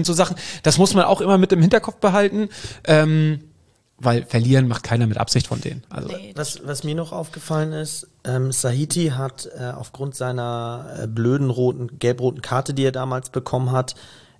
Speaker 1: das muss man auch immer mit im Hinterkopf behalten, weil verlieren macht keiner mit Absicht von denen. Also
Speaker 3: Nee,
Speaker 4: Was mir noch aufgefallen ist, Sahiti hat aufgrund seiner blöden gelb-roten Karte, die er damals bekommen hat,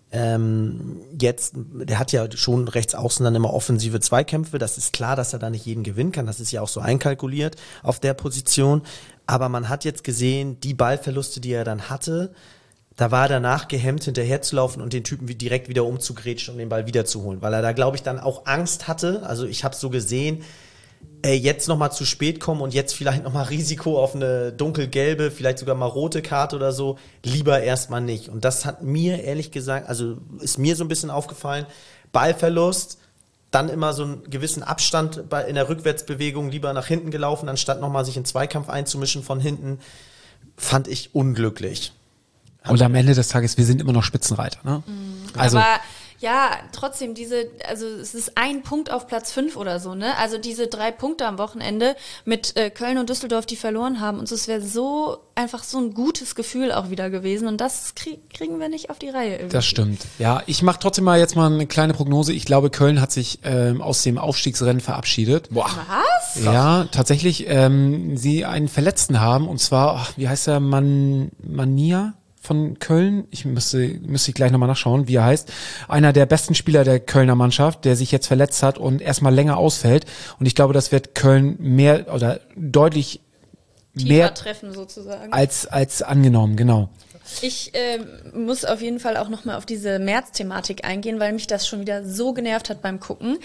Speaker 4: der hat ja schon rechts außen dann immer offensive Zweikämpfe. Das ist klar, dass er da nicht jeden gewinnen kann. Das ist ja auch so einkalkuliert auf der Position. Aber man hat jetzt gesehen, die Ballverluste, die er dann hatte, da war er danach gehemmt, hinterher zu laufen und den Typen direkt wieder umzugrätschen, um den Ball wiederzuholen. Weil er da, glaube ich, dann auch Angst hatte. Also ich habe so gesehen, jetzt nochmal zu spät kommen und jetzt vielleicht nochmal Risiko auf eine dunkelgelbe, vielleicht sogar mal rote Karte oder so, lieber erstmal nicht. Und das hat mir ehrlich gesagt, also ist mir so ein bisschen aufgefallen, Ballverlust, dann immer so einen gewissen Abstand in der Rückwärtsbewegung, lieber nach hinten gelaufen, anstatt nochmal sich in Zweikampf einzumischen von hinten, fand ich unglücklich.
Speaker 1: und am Ende des Tages, wir sind immer noch Spitzenreiter. Ne? Also
Speaker 3: aber ja, trotzdem, also es ist ein Punkt auf Platz 5 oder so, ne? Also diese 3 Punkte am Wochenende mit Köln und Düsseldorf, die verloren haben. Und es wäre so einfach so ein gutes Gefühl auch wieder gewesen. Und das kriegen wir nicht auf die Reihe irgendwie.
Speaker 1: das stimmt. Ja, ich mache trotzdem mal jetzt mal eine kleine Prognose. Ich glaube, Köln hat sich aus dem Aufstiegsrennen verabschiedet. Boah.
Speaker 3: Was?
Speaker 1: Ja, tatsächlich, sie einen Verletzten haben, und zwar, wie heißt er, Mania von Köln? Ich müsste ich gleich nochmal nachschauen, wie er heißt. Einer der besten Spieler der Kölner Mannschaft, der sich jetzt verletzt hat und erstmal länger ausfällt. Und ich glaube, das wird Köln mehr oder deutlich
Speaker 3: Tiefer
Speaker 1: mehr
Speaker 3: treffen sozusagen.
Speaker 1: als angenommen, genau.
Speaker 3: Ich muss auf jeden Fall auch nochmal auf diese März-Thematik eingehen, weil mich das schon wieder so genervt hat beim Gucken.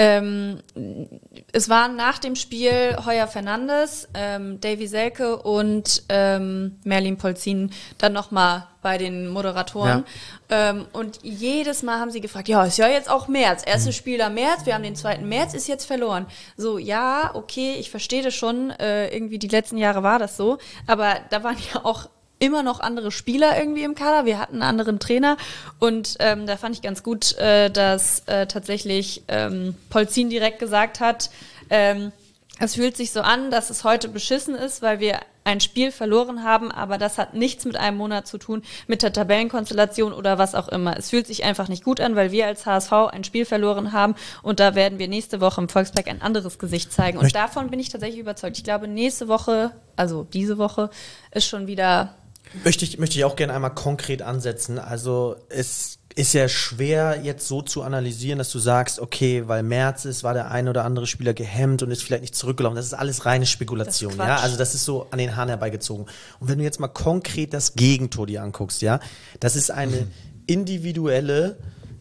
Speaker 3: Es waren nach dem Spiel Heuer Fernandes, Davy Selke und Merlin Polzin dann nochmal bei den Moderatoren. Ja. Und jedes Mal haben sie gefragt, ja, ist ja jetzt auch März. Erstes Spiel am März, wir haben den 2. März, ist jetzt verloren. So, ja, okay, ich verstehe das schon. Irgendwie die letzten Jahre war das so. Aber da waren ja auch immer noch andere Spieler irgendwie im Kader. Wir hatten einen anderen Trainer und da fand ich ganz gut, dass tatsächlich Polzin direkt gesagt hat, es fühlt sich so an, dass es heute beschissen ist, weil wir ein Spiel verloren haben, aber das hat nichts mit einem Monat zu tun, mit der Tabellenkonstellation oder was auch immer. Es fühlt sich einfach nicht gut an, weil wir als HSV ein Spiel verloren haben und da werden wir nächste Woche im Volkspark ein anderes Gesicht zeigen. Und davon bin ich tatsächlich überzeugt. Ich glaube, nächste Woche, also diese Woche, ist schon wieder...
Speaker 4: Möchte ich auch gerne einmal konkret ansetzen. Also es ist ja schwer jetzt so zu analysieren, dass du sagst, okay, weil März ist, war der ein oder andere Spieler gehemmt und ist vielleicht nicht zurückgelaufen. Das ist alles reine Spekulation, ja. Also das ist so an den Haaren herbeigezogen. Und wenn du jetzt mal konkret das Gegentor dir anguckst, ja, das ist eine individuelle,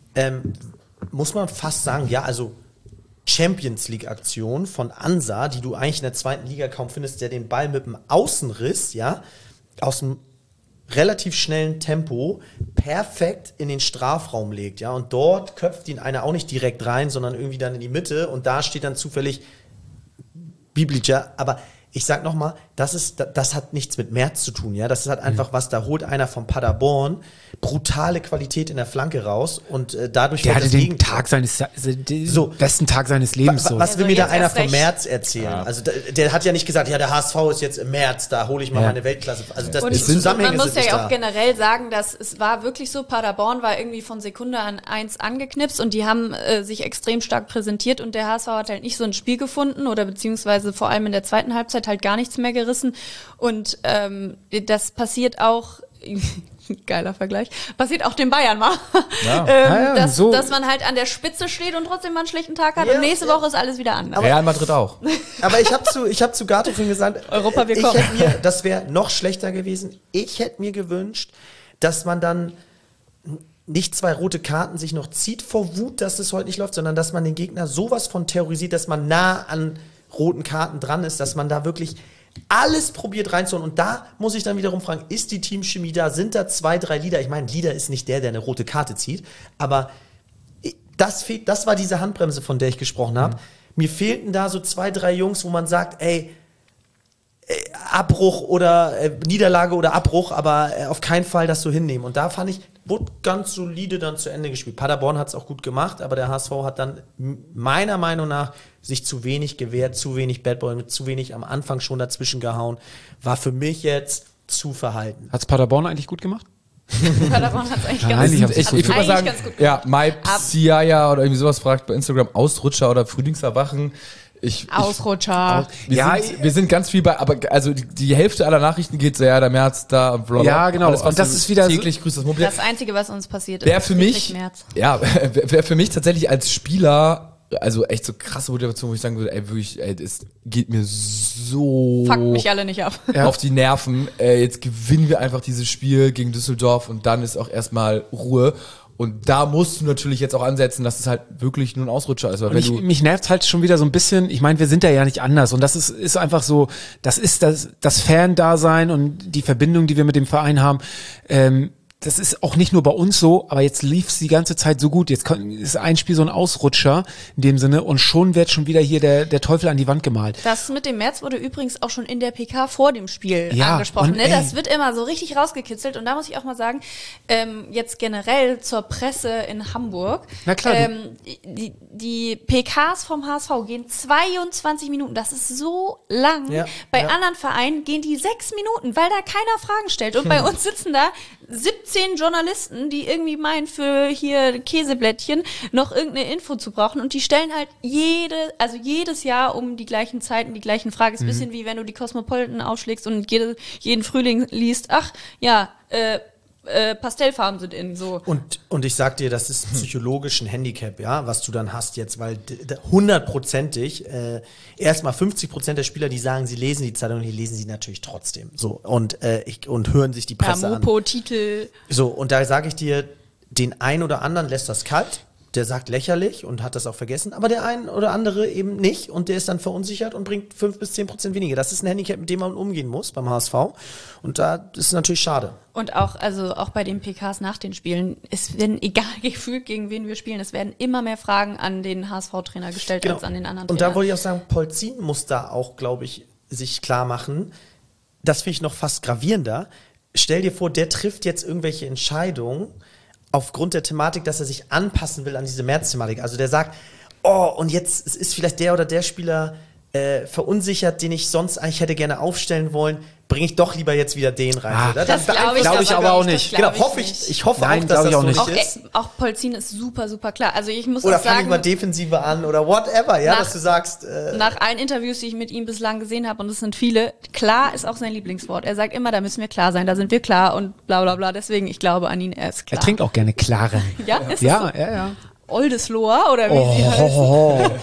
Speaker 4: muss man fast sagen, ja, also Champions League Aktion von Ansa, die du eigentlich in der 2. Liga kaum findest, der den Ball mit dem Außenriss, ja, aus dem relativ schnellen Tempo perfekt in den Strafraum legt, ja, und dort köpft ihn einer auch nicht direkt rein, sondern irgendwie dann in die Mitte und da steht dann zufällig Biblica, aber ich sag nochmal, das hat nichts mit März zu tun, ja, das hat einfach was, da holt einer von Paderborn brutale Qualität in der Flanke raus und dadurch
Speaker 1: Der hatte
Speaker 4: das
Speaker 1: den
Speaker 4: Gegentor.
Speaker 1: Tag besten Tag seines Lebens.
Speaker 4: Was
Speaker 3: Also
Speaker 4: will mir da
Speaker 3: jetzt
Speaker 4: einer
Speaker 3: erst
Speaker 4: vom
Speaker 3: recht.
Speaker 4: März erzählen? Ja. Also der hat ja nicht gesagt, ja, der HSV ist jetzt im März, da hole ich mal meine Weltklasse. Also das
Speaker 3: Und
Speaker 4: die Zusammenhänge
Speaker 3: man muss
Speaker 4: sind nicht
Speaker 3: ja
Speaker 4: da.
Speaker 3: auch generell sagen, dass es war wirklich so, Paderborn war irgendwie von Sekunde an 1 angeknipst und die haben sich extrem stark präsentiert und der HSV hat halt nicht so ein Spiel gefunden oder beziehungsweise vor allem in der zweiten Halbzeit halt gar nichts mehr gerissen und das passiert auch geiler Vergleich. Passiert auch den Bayern mal.
Speaker 2: Ja.
Speaker 3: Dass man halt an der Spitze steht und trotzdem mal einen schlechten Tag hat und nächste Woche ist alles wieder anders.
Speaker 2: Real Madrid auch.
Speaker 4: Aber ich hab zu Gato schon gesagt,
Speaker 3: Europa, wir kommen.
Speaker 4: das wäre noch schlechter gewesen. Ich hätte mir gewünscht, dass man dann nicht 2 rote Karten sich noch zieht vor Wut, dass es heute nicht läuft, sondern dass man den Gegner sowas von terrorisiert, dass man nah an roten Karten dran ist, dass man da wirklich alles probiert reinzuholen. Und da muss ich dann wiederum fragen, ist die Teamchemie da? Sind da 2, 3 Leader? Ich meine, Leader ist nicht der eine rote Karte zieht, aber das war diese Handbremse, von der ich gesprochen habe. Mir fehlten da so 2, 3 Jungs, wo man sagt, ey, Abbruch oder Niederlage oder Abbruch, aber auf keinen Fall das so hinnehmen. Und da fand ich, wurde ganz solide dann zu Ende gespielt. Paderborn hat es auch gut gemacht, aber der HSV hat dann meiner Meinung nach sich zu wenig gewehrt, zu wenig Bad Boy, mit zu wenig am Anfang schon dazwischen gehauen. War für mich jetzt zu verhalten.
Speaker 1: Hat's Paderborn eigentlich gut gemacht?
Speaker 3: Paderborn hat es eigentlich
Speaker 1: Nein,
Speaker 3: ganz
Speaker 1: ich
Speaker 3: gut.
Speaker 1: hab's
Speaker 2: Ich würde mal
Speaker 3: Eigentlich
Speaker 2: sagen,
Speaker 3: ganz gut
Speaker 2: ja, Maipsiaya oder irgendwie sowas fragt bei Instagram, Ausrutscher oder Frühlingserwachen.
Speaker 3: Ausrutscher.
Speaker 2: Wir sind ganz viel bei, aber also die Hälfte aller Nachrichten geht so, ja, der März da und blablabla.
Speaker 1: Ja, genau.
Speaker 2: Alles, was
Speaker 1: Und das
Speaker 2: so
Speaker 1: ist wieder so-
Speaker 2: täglich grüßt das Mobil.
Speaker 3: Das Einzige, was uns passiert ist,
Speaker 2: Wäre für
Speaker 3: Friedrich
Speaker 2: mich,
Speaker 3: Merz.
Speaker 2: ja, wäre für mich tatsächlich als Spieler, also echt so krasse Motivation, wo ich sagen würde, ey, wirklich, ey, das geht mir so
Speaker 3: Fuckt mich alle nicht ab.
Speaker 2: auf die Nerven. Jetzt gewinnen wir einfach dieses Spiel gegen Düsseldorf und dann ist auch erstmal Ruhe. Und da musst du natürlich jetzt auch ansetzen, dass es halt wirklich nur ein Ausrutscher ist. Weil
Speaker 1: Und
Speaker 2: wenn du
Speaker 1: mich nervt halt schon wieder so ein bisschen, ich meine, wir sind da ja nicht anders und das ist einfach so, das ist das Fan-Dasein und die Verbindung, die wir mit dem Verein haben, das ist auch nicht nur bei uns so, aber jetzt lief es die ganze Zeit so gut. Jetzt ist ein Spiel so ein Ausrutscher in dem Sinne und schon wird schon wieder hier der Teufel an die Wand gemalt.
Speaker 3: Das mit dem März wurde übrigens auch schon in der PK vor dem Spiel
Speaker 1: Ja,
Speaker 3: angesprochen.
Speaker 1: und
Speaker 3: Ne?
Speaker 1: ey.
Speaker 3: Das wird immer so richtig rausgekitzelt. Und da muss ich auch mal sagen, jetzt generell zur Presse in Hamburg.
Speaker 1: Na klar,
Speaker 3: Die PKs vom HSV gehen 22 Minuten. Das ist so lang.
Speaker 4: Ja,
Speaker 3: Bei
Speaker 4: ja.
Speaker 3: anderen Vereinen gehen die 6 Minuten, weil da keiner Fragen stellt. Und bei uns sitzen da 17 Journalisten, die irgendwie meinen, für hier Käseblättchen noch irgendeine Info zu brauchen. Und die stellen halt jedes Jahr um die gleichen Zeiten die gleichen Fragen. Ist ein bisschen wie wenn du die Cosmopolitan aufschlägst und jeden Frühling liest, ach ja, Pastellfarben sind in, so.
Speaker 4: Und ich sag dir, das ist psychologisch ein Handicap, ja, was du dann hast jetzt, weil 100%ig, erstmal 50% der Spieler, die sagen, sie lesen die Zeitung, die lesen sie natürlich trotzdem, so, und hören sich die Presse an.
Speaker 3: Mopo, Titel.
Speaker 4: So, und da sage ich dir, den einen oder anderen lässt das kalt, der sagt lächerlich und hat das auch vergessen, aber der ein oder andere eben nicht und der ist dann verunsichert und bringt 5-10% weniger. Das ist ein Handicap, mit dem man umgehen muss beim HSV und da ist es natürlich schade.
Speaker 3: Und auch bei den PKs nach den Spielen, es werden, egal gefühlt gegen wen wir spielen, es werden immer mehr Fragen an den HSV-Trainer gestellt als an den anderen
Speaker 4: Und
Speaker 3: Trainer.
Speaker 4: da wollte ich auch sagen, Polzin muss da auch, glaube ich, sich klar machen, das finde ich noch fast gravierender. Stell dir vor, der trifft jetzt irgendwelche Entscheidungen aufgrund der Thematik, dass er sich anpassen will an diese März-Thematik. Also der sagt, oh, und jetzt ist vielleicht der oder der Spieler verunsichert, den ich sonst eigentlich hätte gerne aufstellen wollen, bringe ich doch lieber jetzt wieder den rein. Oder?
Speaker 3: das glaube
Speaker 1: glaub ich aber auch nicht.
Speaker 4: Genau, ich hoffe
Speaker 1: Nein,
Speaker 4: auch, dass
Speaker 1: glaub ich
Speaker 4: das
Speaker 1: auch
Speaker 4: so
Speaker 1: nicht.
Speaker 4: nicht ist.
Speaker 3: Auch Polzin ist super, super klar. Also ich muss
Speaker 4: Oder
Speaker 3: auch
Speaker 4: fange ich
Speaker 3: sagen,
Speaker 4: mal Defensive an oder whatever, ja, dass du sagst,
Speaker 3: nach allen Interviews, die ich mit ihm bislang gesehen habe, und es sind viele, klar ist auch sein Lieblingswort. Er sagt immer, da müssen wir klar sein, da sind wir klar und bla bla bla. Deswegen, ich glaube an ihn, er ist
Speaker 1: Er
Speaker 3: klar.
Speaker 1: trinkt auch gerne klaren.
Speaker 3: Ja, ist
Speaker 1: Ja,
Speaker 3: es
Speaker 1: ja.
Speaker 3: so? Oldesloher oder wie sie heißt.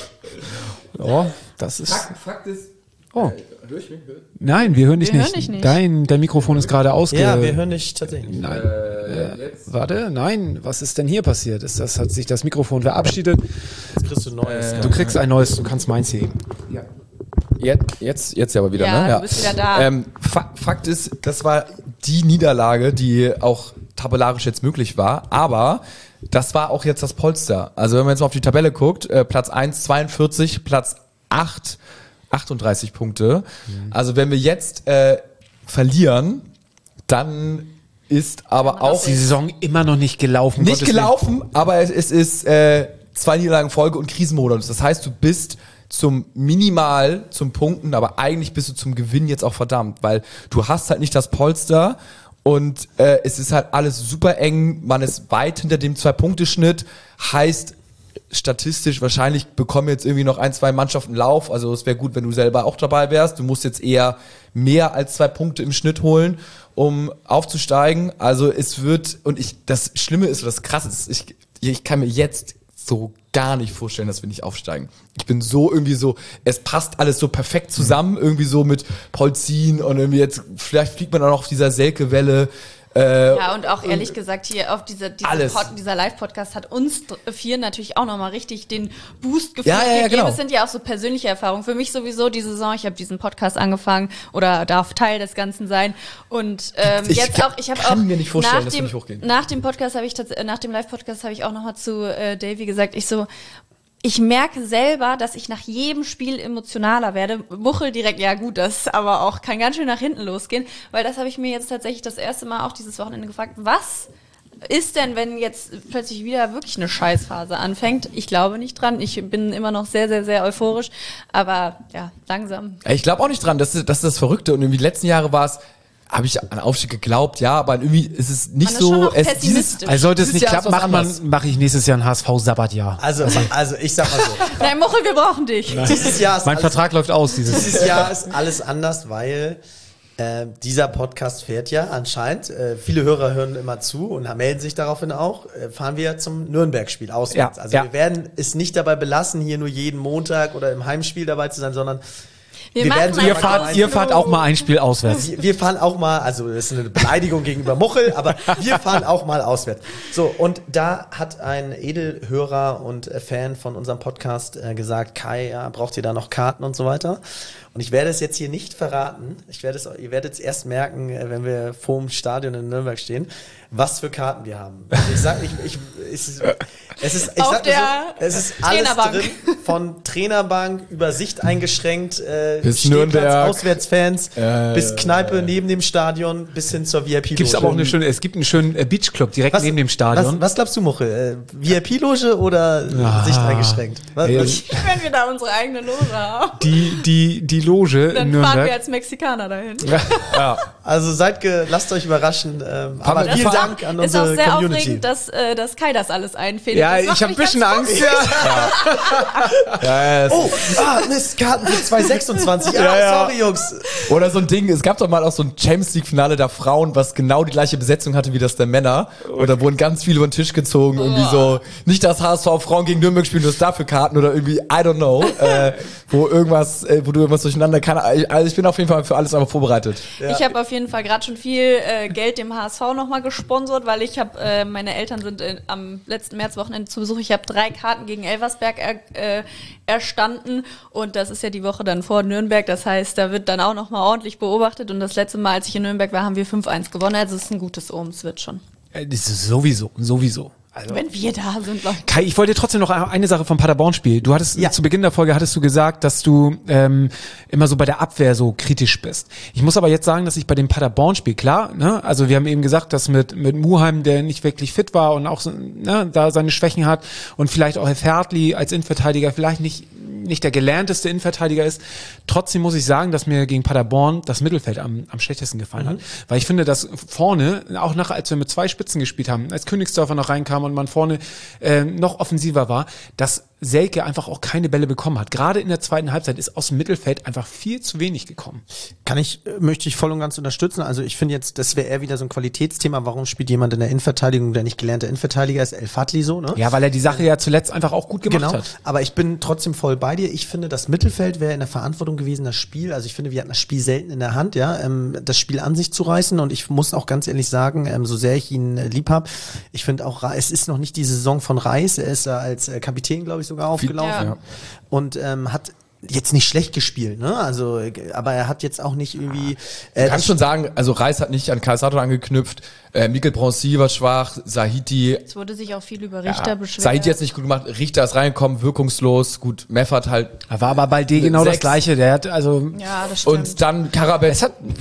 Speaker 1: Oh, das ist.
Speaker 2: Fakt ist,
Speaker 1: Oh. Nein, wir hören dich
Speaker 3: Wir
Speaker 1: nicht.
Speaker 3: hören dich nicht.
Speaker 1: Dein Mikrofon ist gerade ausge.
Speaker 4: ja, wir hören dich tatsächlich.
Speaker 1: Nein. Warte, nein, was ist denn hier passiert? Hat sich das Mikrofon verabschiedet?
Speaker 4: Jetzt kriegst du ein neues.
Speaker 1: Du kriegst ein neues, du kannst meins heben.
Speaker 2: Jetzt aber wieder,
Speaker 3: Ja,
Speaker 2: ne?
Speaker 3: du bist wieder da.
Speaker 2: Fakt ist, das war die Niederlage, die auch tabellarisch jetzt möglich war, aber das war auch jetzt das Polster. Also wenn man jetzt mal auf die Tabelle guckt, Platz 1 42, Platz 8 38 Punkte. Also wenn wir jetzt verlieren, dann ist aber auch
Speaker 1: Die Saison immer noch nicht gelaufen.
Speaker 2: nicht
Speaker 1: Gottes Willen.
Speaker 2: gelaufen, aber es ist 2 Niederlagen Folge und Krisenmodus. Das heißt, du bist zum Punkten, aber eigentlich bist du zum Gewinn jetzt auch verdammt, weil du hast halt nicht das Polster und es ist halt alles super eng, man ist weit hinter dem 2-Punkte-Schnitt, heißt statistisch wahrscheinlich bekommen jetzt irgendwie noch 1-2 Mannschaften Lauf, also es wäre gut, wenn du selber auch dabei wärst, du musst jetzt eher mehr als 2 Punkte im Schnitt holen, um aufzusteigen, also es wird, und das Schlimme ist, das Krasse ist, ich kann mir jetzt so gar nicht vorstellen, dass wir nicht aufsteigen. Ich bin so irgendwie so, es passt alles so perfekt zusammen, irgendwie so mit Polzin und irgendwie jetzt, vielleicht fliegt man auch noch auf dieser Selke-Welle.
Speaker 3: Ja, und auch ehrlich gesagt, hier auf dieser Live-Podcast hat uns 4 natürlich auch nochmal richtig den Boost gefühlt gegeben.
Speaker 2: Genau.
Speaker 3: Das sind ja auch so persönliche Erfahrungen. Für mich sowieso die Saison, ich habe diesen Podcast angefangen oder darf Teil des Ganzen sein. Und ich habe
Speaker 2: mir nicht vorstellen, dass wir nicht hochgehen.
Speaker 3: nach dem Podcast nach dem Live-Podcast habe ich auch nochmal zu Davy gesagt, ich merke selber, dass ich nach jedem Spiel emotionaler werde. Muchel direkt, ja gut, das aber auch kann ganz schön nach hinten losgehen, weil das habe ich mir jetzt tatsächlich das erste Mal auch dieses Wochenende gefragt, was ist denn, wenn jetzt plötzlich wieder wirklich eine Scheißphase anfängt? Ich glaube nicht dran. Ich bin immer noch sehr, sehr, sehr euphorisch, aber ja, langsam.
Speaker 2: Ich glaube auch nicht dran, das ist das Verrückte und irgendwie die letzten Jahre war es habe ich an Aufstieg geglaubt, ja, aber irgendwie ist es nicht
Speaker 3: Man ist
Speaker 2: so.
Speaker 3: schon noch pessimistisch.
Speaker 1: Also sollte es
Speaker 2: dieses
Speaker 1: nicht
Speaker 2: Jahr ist
Speaker 1: klappen,
Speaker 2: was
Speaker 1: mache ich nächstes Jahr ein HSV-Sabbatjahr.
Speaker 4: Also ich sag mal so.
Speaker 3: Nein, Mochel, wir brauchen dich.
Speaker 4: Dieses Jahr ist
Speaker 1: Mein Vertrag läuft aus
Speaker 4: dieses Jahr ist alles anders, weil dieser Podcast fährt ja anscheinend, viele Hörer hören immer zu und melden sich daraufhin auch, fahren wir zum Nürnberg-Spiel auswärts.
Speaker 1: Ja,
Speaker 4: Also
Speaker 1: ja.
Speaker 4: wir werden es nicht dabei belassen, hier nur jeden Montag oder im Heimspiel dabei zu sein, sondern
Speaker 3: Wir
Speaker 4: werden
Speaker 3: machen
Speaker 1: Ihr
Speaker 3: einen
Speaker 1: fahrt auch mal ein Spiel auswärts.
Speaker 4: wir fahren auch mal, also das ist eine Beleidigung gegenüber Muchel, aber wir fahren auch mal auswärts. So, und da hat ein Edelhörer und Fan von unserem Podcast gesagt, Kai, ja, braucht ihr da noch Karten und so weiter? Und ich werde es jetzt hier nicht verraten. Ihr werdet es erst merken, wenn wir vor dem Stadion in Nürnberg stehen, was für Karten wir haben. Ich sag nicht, es ist
Speaker 3: Auf der
Speaker 4: alles
Speaker 3: Trainerbank.
Speaker 4: drin, von Trainerbank über Sicht eingeschränkt,
Speaker 2: Bis
Speaker 4: Stehplatz,
Speaker 2: Nürnberg.
Speaker 4: Auswärtsfans, bis Kneipe neben dem Stadion, bis hin zur VIP-Loge.
Speaker 1: Gibt's aber auch es gibt einen schönen Beachclub direkt neben dem Stadion.
Speaker 4: Was glaubst du, Muchel? VIP-Loge oder Sicht eingeschränkt? Was?
Speaker 1: Ey,
Speaker 3: Wenn wir da unsere eigene Loge haben,
Speaker 1: Die Loge
Speaker 3: dann
Speaker 1: in
Speaker 3: fahren wir
Speaker 1: Nürnberg.
Speaker 3: als Mexikaner dahin.
Speaker 4: Also lasst euch überrauen. Aber
Speaker 2: Das
Speaker 4: vielen
Speaker 2: ist
Speaker 4: Dank an
Speaker 3: Ist auch
Speaker 4: unsere
Speaker 3: sehr
Speaker 4: Community.
Speaker 3: aufregend, dass Kai das alles einfädelt.
Speaker 1: Ja,
Speaker 3: Das macht
Speaker 1: ich habe ein
Speaker 3: mich
Speaker 1: bisschen
Speaker 3: ganz
Speaker 1: Angst, ja.
Speaker 4: Oh, Mist, Karten für 2026. Sorry, Jungs.
Speaker 2: Oder so ein Ding, es gab doch mal auch so ein Champions League-Finale der Frauen, was genau die gleiche Besetzung hatte wie das der Männer. Und da wurden ganz viele über den Tisch gezogen. Irgendwie so, nicht das HSV Frauen gegen Nürnberg spielen, du hast dafür Karten oder irgendwie, I don't know, wo du irgendwas durcheinander kann. Also ich bin auf jeden Fall für alles aber vorbereitet.
Speaker 3: Ich habe auf jeden Fall gerade schon viel Geld dem HSV nochmal gesponsert, weil ich habe, meine Eltern sind am letzten Märzwochenende zu Besuch. Ich habe 3 Karten gegen Elversberg erstanden und das ist ja die Woche dann vor Nürnberg. Das heißt, da wird dann auch nochmal ordentlich beobachtet und das letzte Mal, als ich in Nürnberg war, haben wir 5-1 gewonnen. Also es ist ein gutes Omen, es wird schon.
Speaker 1: Das ist sowieso. Also,
Speaker 3: Wenn wir da sind, Leute.
Speaker 1: Kai, ich wollte dir trotzdem noch eine Sache vom Paderborn-Spiel. Du hattest zu Beginn der Folge hattest du gesagt, dass du immer so bei der Abwehr so kritisch bist. Ich muss aber jetzt sagen, dass ich bei dem Paderborn-Spiel, klar, ne, also wir haben eben gesagt, dass mit Muheim, der nicht wirklich fit war und auch so, ne, da seine Schwächen hat und vielleicht auch Herr Fertli als Innenverteidiger vielleicht nicht der gelernteste Innenverteidiger ist. Trotzdem muss ich sagen, dass mir gegen Paderborn das Mittelfeld am schlechtesten gefallen hat. Weil ich finde, dass vorne, auch als wir mit 2 Spitzen gespielt haben, als Königsdörfer noch reinkam und man vorne noch offensiver war, dass Selke einfach auch keine Bälle bekommen hat. Gerade in der zweiten Halbzeit ist aus dem Mittelfeld einfach viel zu wenig gekommen.
Speaker 4: Möchte ich voll und ganz unterstützen. Also ich finde jetzt, das wäre eher wieder so ein Qualitätsthema. Warum spielt jemand in der Innenverteidigung, der nicht gelernter Innenverteidiger ist? El Fadli so, ne?
Speaker 1: Ja, weil er die Sache ja zuletzt einfach auch gut gemacht hat.
Speaker 4: Aber ich bin trotzdem voll bei dir. Ich finde, das Mittelfeld wäre in der Verantwortung gewesen, das Spiel. Also ich finde, wir hatten das Spiel selten in der Hand, ja, das Spiel an sich zu reißen. Und ich muss auch ganz ehrlich sagen, so sehr ich ihn lieb habe, ich finde auch, es ist noch nicht die Saison von Reis. Er ist als Kapitän, glaube ich, sogar aufgelaufen.
Speaker 3: Ja.
Speaker 4: Und hat jetzt nicht schlecht gespielt, ne? Also, aber er hat jetzt auch nicht irgendwie.
Speaker 2: Du kannst schon sagen, also Reis hat nicht an Kaisato angeknüpft, Mikkel Bronzy war schwach, Sahiti.
Speaker 3: Es wurde sich auch viel über Richter beschwert.
Speaker 2: Sahiti jetzt nicht gut gemacht, Richter ist reingekommen, wirkungslos, gut, Meffert halt.
Speaker 1: Da war aber bei D genau
Speaker 2: 6.
Speaker 1: das Gleiche. Der hat also
Speaker 3: Ja, das stimmt.
Speaker 2: Und dann Karabel.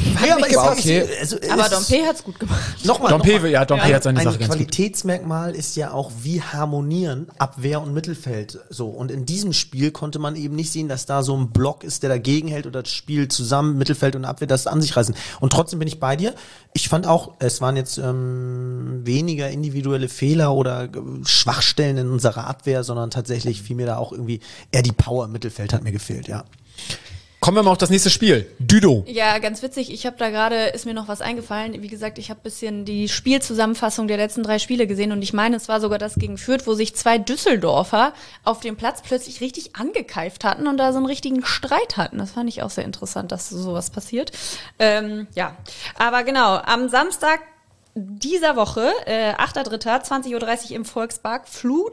Speaker 2: Okay.
Speaker 3: Aber Dompe hat's gut gemacht.
Speaker 4: Nochmal.
Speaker 1: Dompe hat seine
Speaker 4: Ein
Speaker 1: Sache ganz gut.
Speaker 4: Qualitätsmerkmal ist ja auch, wie harmonieren Abwehr und Mittelfeld so. Und in diesem Spiel konnte man eben nicht sehen, dass da so ein Block ist, der dagegen hält oder das Spiel zusammen, Mittelfeld und Abwehr, das an sich reißen. Und trotzdem bin ich bei dir. Ich fand auch, es waren jetzt weniger individuelle Fehler oder Schwachstellen in unserer Abwehr, sondern tatsächlich fiel mir da auch irgendwie eher die Power im Mittelfeld hat mir gefehlt, ja.
Speaker 1: Kommen wir mal auf das nächste Spiel. Düdo.
Speaker 3: Ja, ganz witzig. Ich habe da gerade, ist mir noch was eingefallen. Wie gesagt, ich habe ein bisschen die Spielzusammenfassung der letzten 3 Spiele gesehen und ich meine, es war sogar das gegen Fürth, wo sich 2 Düsseldorfer auf dem Platz plötzlich richtig angekeift hatten und da so einen richtigen Streit hatten. Das fand ich auch sehr interessant, dass sowas passiert. Ja, aber genau, am Samstag dieser Woche, 8.3., 20.30 Uhr im Volkspark,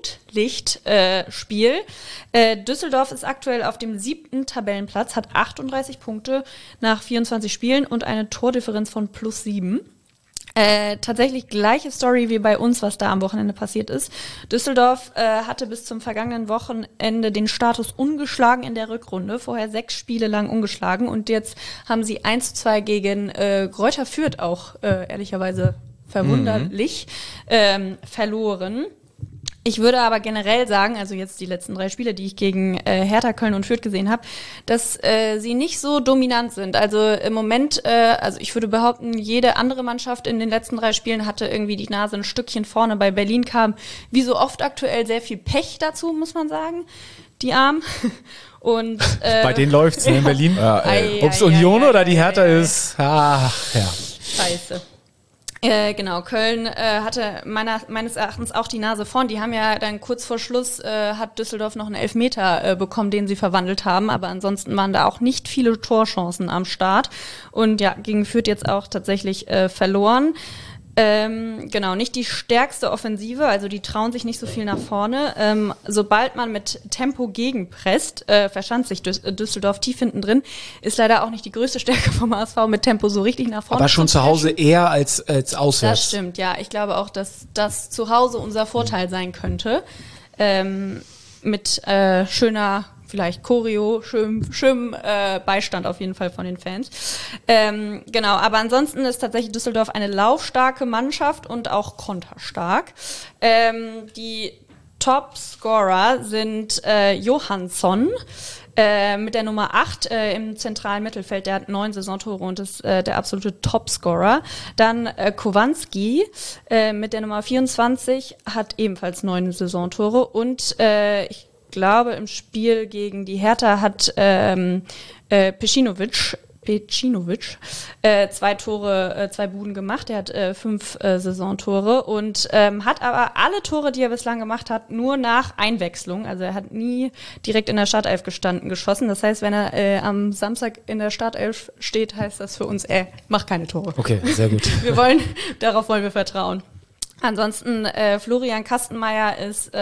Speaker 3: Flutlichtspiel. Düsseldorf ist aktuell auf dem 7. Tabellenplatz, hat 38 Punkte nach 24 Spielen und eine Tordifferenz von +7. Tatsächlich gleiche Story wie bei uns, was da am Wochenende passiert ist. Düsseldorf hatte bis zum vergangenen Wochenende den Status ungeschlagen in der Rückrunde, vorher 6 Spiele lang ungeschlagen und jetzt haben sie 1:2 gegen Greuther Fürth auch ehrlicherweise verwunderlich verloren. Ich würde aber generell sagen, also jetzt die letzten 3 Spiele, die ich gegen Hertha, Köln und Fürth gesehen habe, dass sie nicht so dominant sind. Also im Moment, also ich würde behaupten, jede andere Mannschaft in den letzten 3 Spielen hatte irgendwie die Nase ein Stückchen vorne. Bei Berlin kam, wie so oft aktuell, sehr viel Pech dazu, muss man sagen. Die Armen. Und
Speaker 1: bei denen läuft's, ne, in Berlin. Ob es Union oder die Hertha ist, ach, ja.
Speaker 3: Scheiße. Genau, Köln hatte meines Erachtens auch die Nase vorn. Die haben ja dann kurz vor Schluss, hat Düsseldorf noch einen Elfmeter bekommen, den sie verwandelt haben. Aber ansonsten waren da auch nicht viele Torchancen am Start. Und ja, gegen Fürth jetzt auch tatsächlich verloren. Genau, nicht die stärkste Offensive, also die trauen sich nicht so viel nach vorne. Sobald man mit Tempo gegenpresst, verschanzt sich Düsseldorf tief hinten drin, ist leider auch nicht die größte Stärke vom HSV, mit Tempo so richtig nach vorne.
Speaker 1: Aber schon zu Hause eher als auswärts.
Speaker 3: Das stimmt, ja. Ich glaube auch, dass das zu Hause unser Vorteil sein könnte. Mit schöner, vielleicht Choreo, schönem Beistand auf jeden Fall von den Fans. Genau, aber ansonsten ist tatsächlich Düsseldorf eine laufstarke Mannschaft und auch konterstark. Die Top-Scorer sind Johansson mit der Nummer 8 im zentralen Mittelfeld. Der hat 9 Saisontore und ist der absolute Top-Scorer. Dann Kowalski mit der Nummer 24 hat ebenfalls 9 Saisontore und ich glaube, im Spiel gegen die Hertha hat Pecinovic 2 Tore, 2 Buden gemacht. Er hat 5 Saisontore und hat aber alle Tore, die er bislang gemacht hat, nur nach Einwechslung. Also er hat nie direkt in der Startelf geschossen. Das heißt, wenn er am Samstag in der Startelf steht, heißt das für uns, mach keine Tore.
Speaker 1: Okay, sehr gut.
Speaker 3: Darauf wollen wir vertrauen. Ansonsten Florian Kastenmeier ist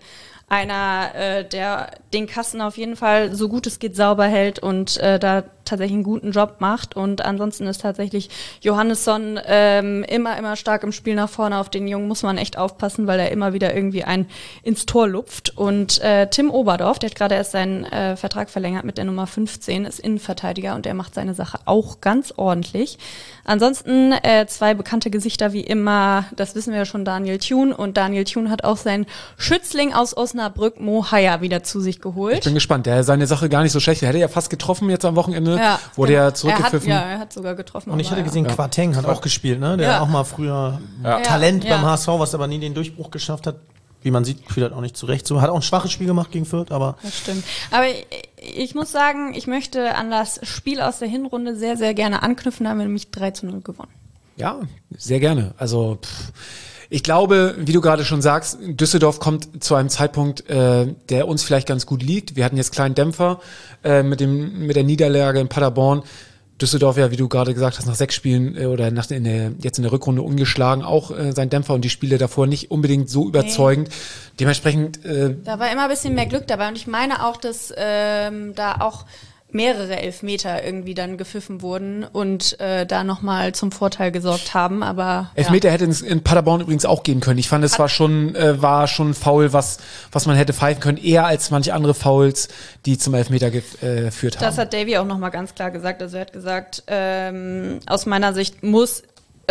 Speaker 3: einer, der den Kasten auf jeden Fall so gut es geht sauber hält und da tatsächlich einen guten Job macht. Und ansonsten ist tatsächlich Johannesson immer stark im Spiel nach vorne. Auf den Jungen muss man echt aufpassen, weil er immer wieder irgendwie einen ins Tor lupft. Und Tim Oberdorf, der hat gerade erst seinen Vertrag verlängert mit der Nummer 15, ist Innenverteidiger und der macht seine Sache auch ganz ordentlich. Ansonsten 2 bekannte Gesichter wie immer, das wissen wir ja schon, Daniel Thun. Und Daniel Thun hat auch seinen Schützling aus Osnabrück, Mo Haya, wieder zu sich geholt.
Speaker 1: Ich bin gespannt, der seine Sache gar nicht so schlecht. Der hätte ja fast getroffen jetzt am Wochenende, wurde ja zurückgepfiffen.
Speaker 3: Er hat sogar getroffen.
Speaker 4: Und ich hatte gesehen, Quateng hat auch gespielt, ne? Der auch mal früher Talent beim HSV, was aber nie den Durchbruch geschafft hat. Wie man sieht, fühlt auch nicht zurecht. So, hat auch ein schwaches Spiel gemacht gegen Fürth, aber...
Speaker 3: Das stimmt. Aber ich muss sagen, ich möchte an das Spiel aus der Hinrunde sehr, sehr gerne anknüpfen. Da haben wir nämlich 3-0 gewonnen.
Speaker 1: Ja, sehr gerne. Also ich glaube, wie du gerade schon sagst, Düsseldorf kommt zu einem Zeitpunkt, der uns vielleicht ganz gut liegt. Wir hatten jetzt kleinen Dämpfer mit der Niederlage in Paderborn. Düsseldorf, ja, wie du gerade gesagt hast, nach 6 Spielen oder jetzt in der Rückrunde ungeschlagen, auch sein Dämpfer und die Spiele davor nicht unbedingt so überzeugend. Nee. Dementsprechend...
Speaker 3: da war immer ein bisschen mehr Glück dabei und ich meine auch, dass da auch mehrere Elfmeter irgendwie dann gepfiffen wurden und da nochmal zum Vorteil gesorgt haben, aber...
Speaker 1: Elfmeter hätte es in Paderborn übrigens auch geben können. Ich fand, es war schon ein Foul, was man hätte pfeifen können, eher als manche andere Fouls, die zum Elfmeter geführt haben.
Speaker 3: Das hat Davy auch nochmal ganz klar gesagt. Also er hat gesagt, aus meiner Sicht muss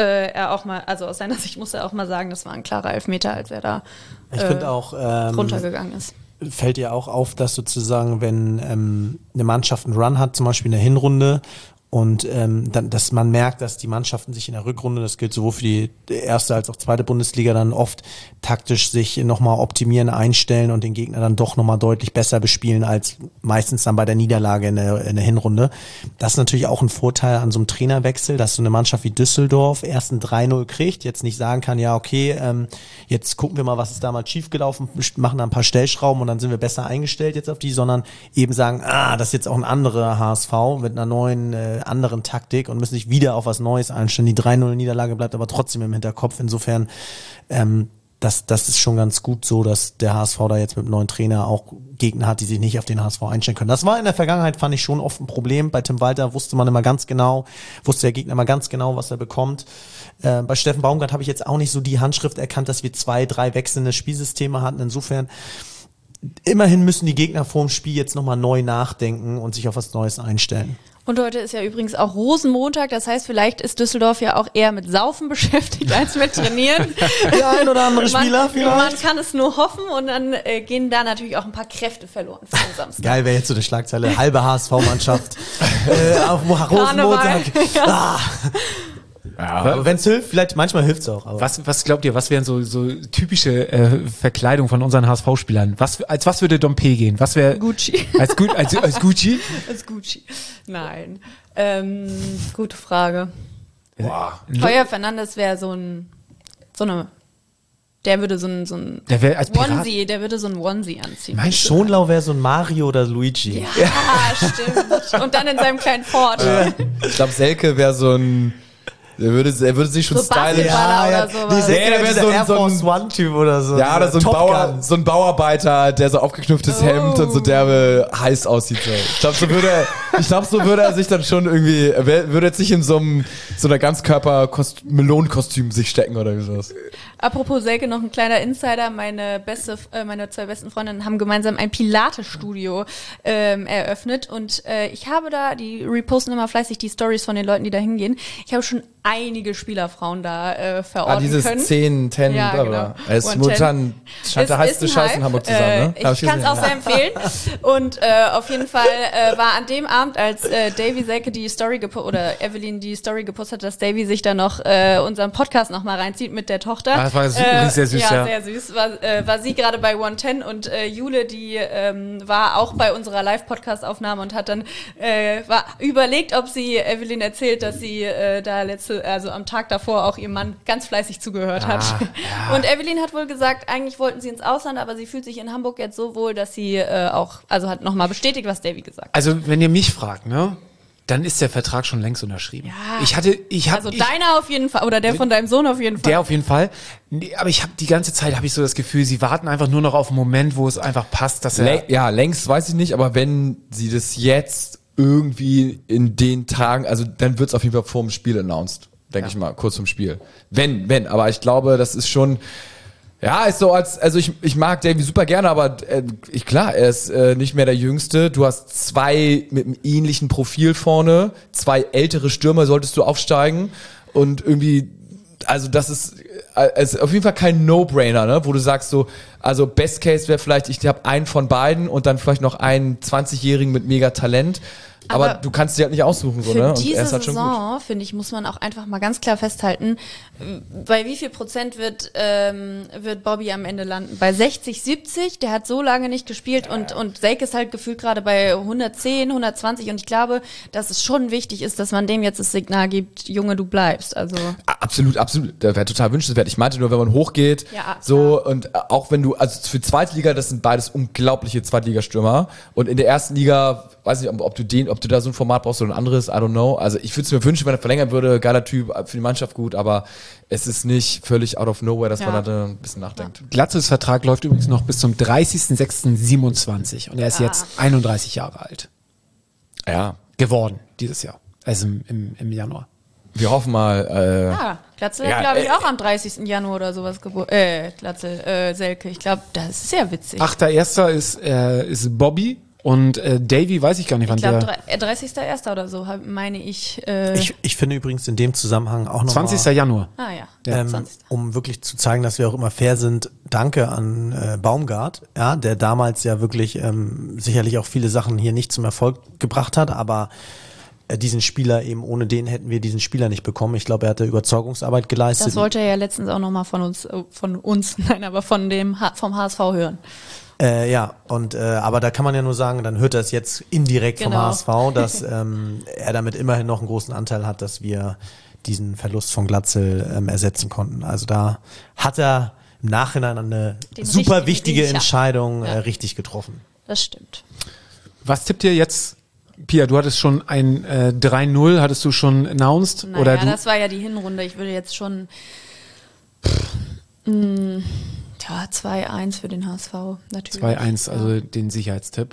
Speaker 3: aus seiner Sicht muss er auch mal sagen, das war ein klarer Elfmeter, als er da runtergegangen ist.
Speaker 4: Fällt dir auch auf, dass sozusagen, wenn eine Mannschaft einen Run hat, zum Beispiel in der Hinrunde, und dann, dass man merkt, dass die Mannschaften sich in der Rückrunde, das gilt sowohl für die erste als auch zweite Bundesliga, dann oft taktisch sich nochmal optimieren, einstellen und den Gegner dann doch nochmal deutlich besser bespielen als meistens dann bei der Niederlage in der Hinrunde. Das ist natürlich auch ein Vorteil an so einem Trainerwechsel, dass so eine Mannschaft wie Düsseldorf erst ein 3-0 kriegt, jetzt nicht sagen kann, ja okay, jetzt gucken wir mal, was ist damals schiefgelaufen, machen da ein paar Stellschrauben und dann sind wir besser eingestellt jetzt auf die, sondern eben sagen, das ist jetzt auch ein anderer HSV mit einer neuen anderen Taktik und müssen sich wieder auf was Neues einstellen. Die 3-0-Niederlage bleibt aber trotzdem im Hinterkopf. Insofern, das ist schon ganz gut so, dass der HSV da jetzt mit einem neuen Trainer auch Gegner hat, die sich nicht auf den HSV einstellen können. Das war in der Vergangenheit, fand ich, schon oft ein Problem. Bei Tim Walter wusste der Gegner immer ganz genau, was er bekommt. Bei Steffen Baumgart habe ich jetzt auch nicht so die Handschrift erkannt, dass wir 2, 3 wechselnde Spielsysteme hatten. Insofern immerhin müssen die Gegner vorm Spiel jetzt nochmal neu nachdenken und sich auf was Neues einstellen.
Speaker 3: Und heute ist ja übrigens auch Rosenmontag, das heißt, vielleicht ist Düsseldorf ja auch eher mit Saufen beschäftigt als mit Trainieren.
Speaker 4: Der ein oder andere Spieler
Speaker 3: Man kann es nur hoffen und dann gehen da natürlich auch ein paar Kräfte verloren für den Samstag.
Speaker 4: Geil wäre jetzt so die Schlagzeile, halbe HSV-Mannschaft auf Rosenmontag. Ja. Aber wenn es hilft, vielleicht manchmal hilft es auch. Aber.
Speaker 1: Was glaubt ihr, was wären so typische Verkleidung von unseren HSV-Spielern? Als was würde Dompe gehen? Was wäre
Speaker 3: Gucci.
Speaker 1: Als Gucci?
Speaker 3: Als Gucci. Nein. Gute Frage.
Speaker 1: Boah.
Speaker 3: Heuer Fernandes wäre der würde so ein
Speaker 1: Der wäre als Pirat.
Speaker 3: Onesie, der würde so ein Onesie anziehen.
Speaker 4: Mein Schonlau wäre so ein Mario oder Luigi.
Speaker 3: Ja, stimmt. Und dann in seinem kleinen Ford.
Speaker 2: Ich glaube, Selke wäre so ein... Er würde sich schon
Speaker 3: So
Speaker 2: stylisch...
Speaker 3: Basketballer oder sowas.
Speaker 2: der wäre so ein-
Speaker 4: Air Force One-Typ oder so.
Speaker 2: Ja, oder so ein,
Speaker 4: Top
Speaker 2: Bauer,
Speaker 4: Gun.
Speaker 2: so ein Bauarbeiter, der so aufgeknüpftes Hemd und so derbe heiß aussieht. So. Ich glaube, so würde er sich dann schon irgendwie, würde jetzt nicht in so einer Ganzkörper-Melonenkostüm sich stecken oder wie sowas.
Speaker 3: Apropos Selke, noch ein kleiner Insider. Meine zwei besten Freundinnen haben gemeinsam ein Pilates-Studio eröffnet und ich habe da, die reposten immer fleißig die Stories von den Leuten, die da hingehen. Ich habe schon einige Spielerfrauen da verorten
Speaker 2: dieses
Speaker 3: können.
Speaker 2: 10,
Speaker 3: Ja,
Speaker 2: bla
Speaker 3: genau.
Speaker 2: bla. Es ist
Speaker 3: 110.
Speaker 2: momentan scheint der heißeste
Speaker 3: ist ein
Speaker 2: Scheiß in
Speaker 3: Hype.
Speaker 2: Hamburg zu sein, ne? Hab
Speaker 3: Ich kann es auch
Speaker 2: gesehen.
Speaker 3: sehr empfehlen. Und auf jeden Fall war an dem Abend, als Davy Selke die Story oder Evelyn die Story gepostet hat, dass Davy sich da noch unseren Podcast noch mal reinzieht mit der Tochter.
Speaker 1: Ah, das war übrigens sehr süß, ja.
Speaker 3: sehr süß. War sie gerade bei 110 und Jule, die war auch bei unserer Live-Podcast-Aufnahme und hat dann überlegt, ob sie Evelyn erzählt, dass sie also am Tag davor auch ihrem Mann ganz fleißig zugehört hat.
Speaker 1: ja.
Speaker 3: Und Evelyn hat wohl gesagt, eigentlich wollten sie ins Ausland, aber sie fühlt sich in Hamburg jetzt so wohl, dass sie hat nochmal bestätigt, was Davy gesagt hat.
Speaker 1: Also, wenn ihr mich fragt, ne? Dann ist der Vertrag schon längst unterschrieben.
Speaker 3: Ja.
Speaker 1: Also
Speaker 3: deiner auf jeden Fall oder der von deinem Sohn auf jeden Fall.
Speaker 1: Der auf jeden Fall. Nee, aber ich habe die ganze Zeit so das Gefühl, sie warten einfach nur noch auf einen Moment, wo es einfach passt, dass er...
Speaker 2: Längst weiß ich nicht, aber wenn sie das jetzt irgendwie in den Tagen, also dann wird es auf jeden Fall vor dem Spiel announced, denke ich mal, kurz vorm Spiel. Wenn, aber ich glaube, das ist schon... Ja, ist so ich mag Davy super gerne, aber klar, er ist nicht mehr der Jüngste. Du hast zwei mit einem ähnlichen Profil vorne, zwei ältere Stürmer solltest du aufsteigen und irgendwie, also das ist auf jeden Fall kein No-Brainer, ne? Wo du sagst so, also Best Case wäre vielleicht, ich habe einen von beiden und dann vielleicht noch einen 20-Jährigen mit mega Talent. Aber du kannst sie halt nicht aussuchen, so,
Speaker 3: für
Speaker 2: ne? Und
Speaker 3: diese
Speaker 2: er ist halt schon gut.
Speaker 3: Saison, finde ich, muss man auch einfach mal ganz klar festhalten, bei wie viel Prozent wird Bobby am Ende landen? Bei 60, 70? Der hat so lange nicht gespielt und Selke ist halt gefühlt gerade bei 110, 120 und ich glaube, dass es schon wichtig ist, dass man dem jetzt das Signal gibt, Junge, du bleibst. Also
Speaker 2: Absolut. Das wäre total wünschenswert. Ich meinte nur, wenn man hochgeht,
Speaker 3: Ja,
Speaker 2: so, und auch wenn du, also für Zweitliga, das sind beides unglaubliche Zweitligastürmer. Und in der ersten Liga, weiß nicht, ob du da so ein Format brauchst oder ein anderes, I don't know. Also ich würde es mir wünschen, wenn er verlängern würde, geiler Typ, für die Mannschaft gut, aber es ist nicht völlig out of nowhere, dass man da ein bisschen nachdenkt.
Speaker 1: Glatzels Vertrag läuft übrigens noch bis zum 30.06.27 und er ist jetzt 31 Jahre alt.
Speaker 2: Ja.
Speaker 1: Geworden dieses Jahr. Also im Januar.
Speaker 2: Wir hoffen mal,
Speaker 3: Glatzel
Speaker 2: Ja,
Speaker 3: hat, glaube ich, auch am 30. Januar oder sowas Selke. Ich glaube, das ist sehr witzig.
Speaker 1: 8.1. ist Bobby und Davy weiß ich gar nicht, wann
Speaker 3: Ich glaube,
Speaker 1: der...
Speaker 3: 30.01. oder so, meine ich.
Speaker 4: Ich finde übrigens in dem Zusammenhang auch noch
Speaker 1: 20. Januar.
Speaker 3: Ja, 20.
Speaker 4: um wirklich zu zeigen, dass wir auch immer fair sind, danke an Baumgart, ja, der damals ja wirklich sicherlich auch viele Sachen hier nicht zum Erfolg gebracht hat, aber diesen Spieler eben, ohne den hätten wir diesen Spieler nicht bekommen. Ich glaube, er hatte Überzeugungsarbeit geleistet.
Speaker 3: Das wollte er ja letztens auch nochmal von uns, nein, aber vom HSV hören.
Speaker 4: Aber da kann man ja nur sagen, dann hört er es jetzt indirekt vom
Speaker 3: Genau.
Speaker 4: HSV, dass er damit immerhin noch einen großen Anteil hat, dass wir diesen Verlust von Glatzel ersetzen konnten. Also da hat er im Nachhinein eine
Speaker 3: Den
Speaker 4: super
Speaker 3: richtigen
Speaker 4: wichtige
Speaker 3: Riecher.
Speaker 4: Entscheidung richtig getroffen.
Speaker 3: Das stimmt.
Speaker 1: Was tippt ihr jetzt? Pia, du hattest schon ein 3-0, hattest du schon announced?
Speaker 3: Naja,
Speaker 1: Oder du?
Speaker 3: das war ja die Hinrunde. Ich würde jetzt schon 2-1 für den HSV, natürlich.
Speaker 1: 2-1, also den Sicherheitstipp.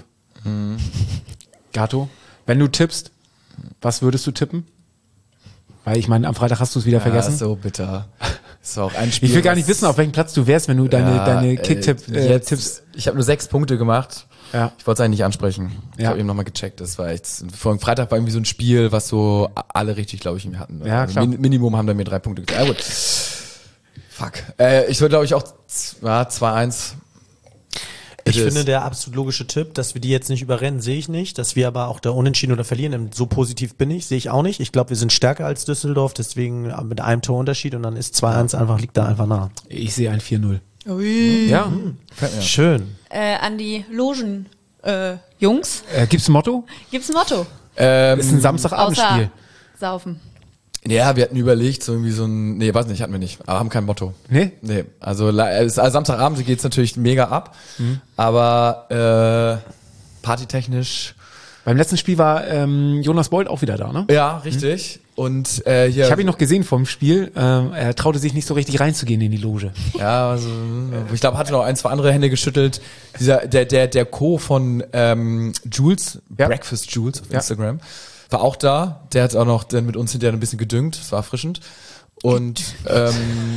Speaker 1: Gato, wenn du tippst, was würdest du tippen? Weil ich meine, am Freitag hast du es wieder vergessen.
Speaker 2: so bitter. Das war auch ein Spiel.
Speaker 1: Ich will gar nicht wissen, auf welchem Platz du wärst, wenn du deine Kicktipp-Tipps.
Speaker 2: Ich habe nur 6 Punkte gemacht.
Speaker 1: Ja.
Speaker 2: Ich wollte es eigentlich nicht ansprechen. Ich
Speaker 1: Ja.
Speaker 2: habe eben nochmal gecheckt. Das war echt. Vor Freitag war irgendwie so ein Spiel, was so alle richtig, glaube ich, hatten.
Speaker 1: Ja, klar.
Speaker 2: Minimum haben da mir 3 Punkte gegeben. Ja, gut. Fuck. Ich würde, glaube ich, auch 2-1.
Speaker 4: Ich finde, der absolut logische Tipp, dass wir die jetzt nicht überrennen, sehe ich nicht. Dass wir aber auch da unentschieden oder verlieren, so positiv bin ich, sehe ich auch nicht. Ich glaube, wir sind stärker als Düsseldorf, deswegen mit einem Torunterschied und dann ist 2-1 einfach, liegt da einfach nah.
Speaker 1: Ich sehe ein 4-0.
Speaker 3: Ui.
Speaker 1: Ja.
Speaker 4: Schön.
Speaker 3: An die Logen, Jungs,
Speaker 1: Gibt's ein Motto?
Speaker 3: gibt's ein Motto?
Speaker 1: Ist ein Samstagabendspiel.
Speaker 3: Saufen.
Speaker 2: Ja, wir hatten überlegt, so irgendwie so ein. Nee, weiß nicht, hatten wir nicht. Aber haben kein Motto.
Speaker 1: Nee?
Speaker 2: Nee. Also Samstagabend geht's natürlich mega ab. Aber Partytechnisch.
Speaker 1: Beim letzten Spiel war Jonas Bold auch wieder da, ne?
Speaker 2: Ja, richtig. Und hier.
Speaker 1: Ich habe ihn noch gesehen vom Spiel. Er traute sich nicht so richtig reinzugehen in die Loge.
Speaker 2: Ja, also ich glaube, hatte noch 1, 2 andere Hände geschüttelt. Der Co. von Jules,
Speaker 1: Ja.
Speaker 2: Breakfast Jules auf
Speaker 1: Ja.
Speaker 2: Instagram, war auch da. Der hat auch noch dann mit uns hinterher ein bisschen gedüngt. Das war erfrischend. Und ja.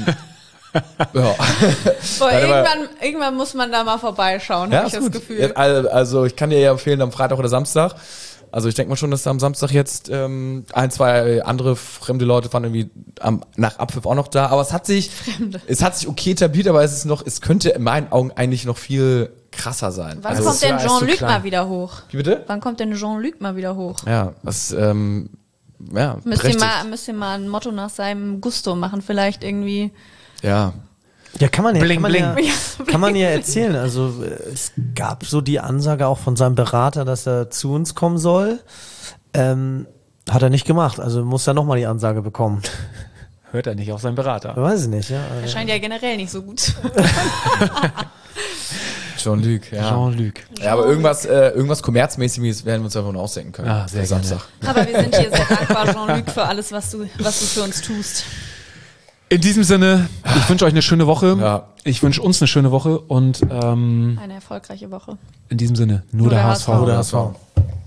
Speaker 3: Boah,
Speaker 2: Nein, aber-
Speaker 3: irgendwann muss man da mal vorbeischauen,
Speaker 2: Ja,
Speaker 3: habe ich
Speaker 2: ist
Speaker 3: das
Speaker 2: gut.
Speaker 3: Gefühl.
Speaker 2: Ja, also ich kann dir ja empfehlen, am Freitag oder Samstag. Also ich denke mal schon, dass da am Samstag jetzt 1, 2 andere fremde Leute waren irgendwie nach Abpfiff auch noch da. Aber es hat sich okay etabliert, aber es könnte in meinen Augen eigentlich noch viel krasser sein.
Speaker 3: Wann
Speaker 2: Also,
Speaker 3: kommt denn
Speaker 1: ist so
Speaker 3: Jean-Luc
Speaker 1: klein.
Speaker 3: mal wieder hoch?
Speaker 2: wie bitte?
Speaker 3: Wann kommt denn Jean-Luc mal wieder hoch?
Speaker 2: Ja, das
Speaker 3: Müsst
Speaker 2: berechtigt.
Speaker 3: ihr mal ein Motto nach seinem Gusto machen, vielleicht irgendwie.
Speaker 2: Ja.
Speaker 4: Ja, kann man ja,
Speaker 1: Bling,
Speaker 4: kann man ja erzählen. Also es gab so die Ansage auch von seinem Berater, dass er zu uns kommen soll. Hat er nicht gemacht. Also muss er nochmal die Ansage bekommen.
Speaker 1: Hört er nicht auf seinen Berater.
Speaker 4: Weiß ich nicht, ja.
Speaker 3: Er scheint ja generell nicht so gut.
Speaker 2: Jean-Luc, ja.
Speaker 1: Jean-Luc.
Speaker 2: Ja, aber irgendwas Kommerzmäßiges werden wir uns einfach nur ausdenken können.
Speaker 1: Ah, sehr
Speaker 2: für
Speaker 1: gerne.
Speaker 2: Samstag.
Speaker 3: Aber wir sind hier sehr dankbar, Jean-Luc, für alles, was du für uns tust.
Speaker 1: In diesem Sinne, ich wünsche euch eine schöne Woche.
Speaker 2: Ja.
Speaker 1: Ich wünsche uns eine schöne Woche und
Speaker 3: Eine erfolgreiche Woche.
Speaker 1: in diesem Sinne, nur der HSV.
Speaker 3: HSV.
Speaker 4: Oder HSV.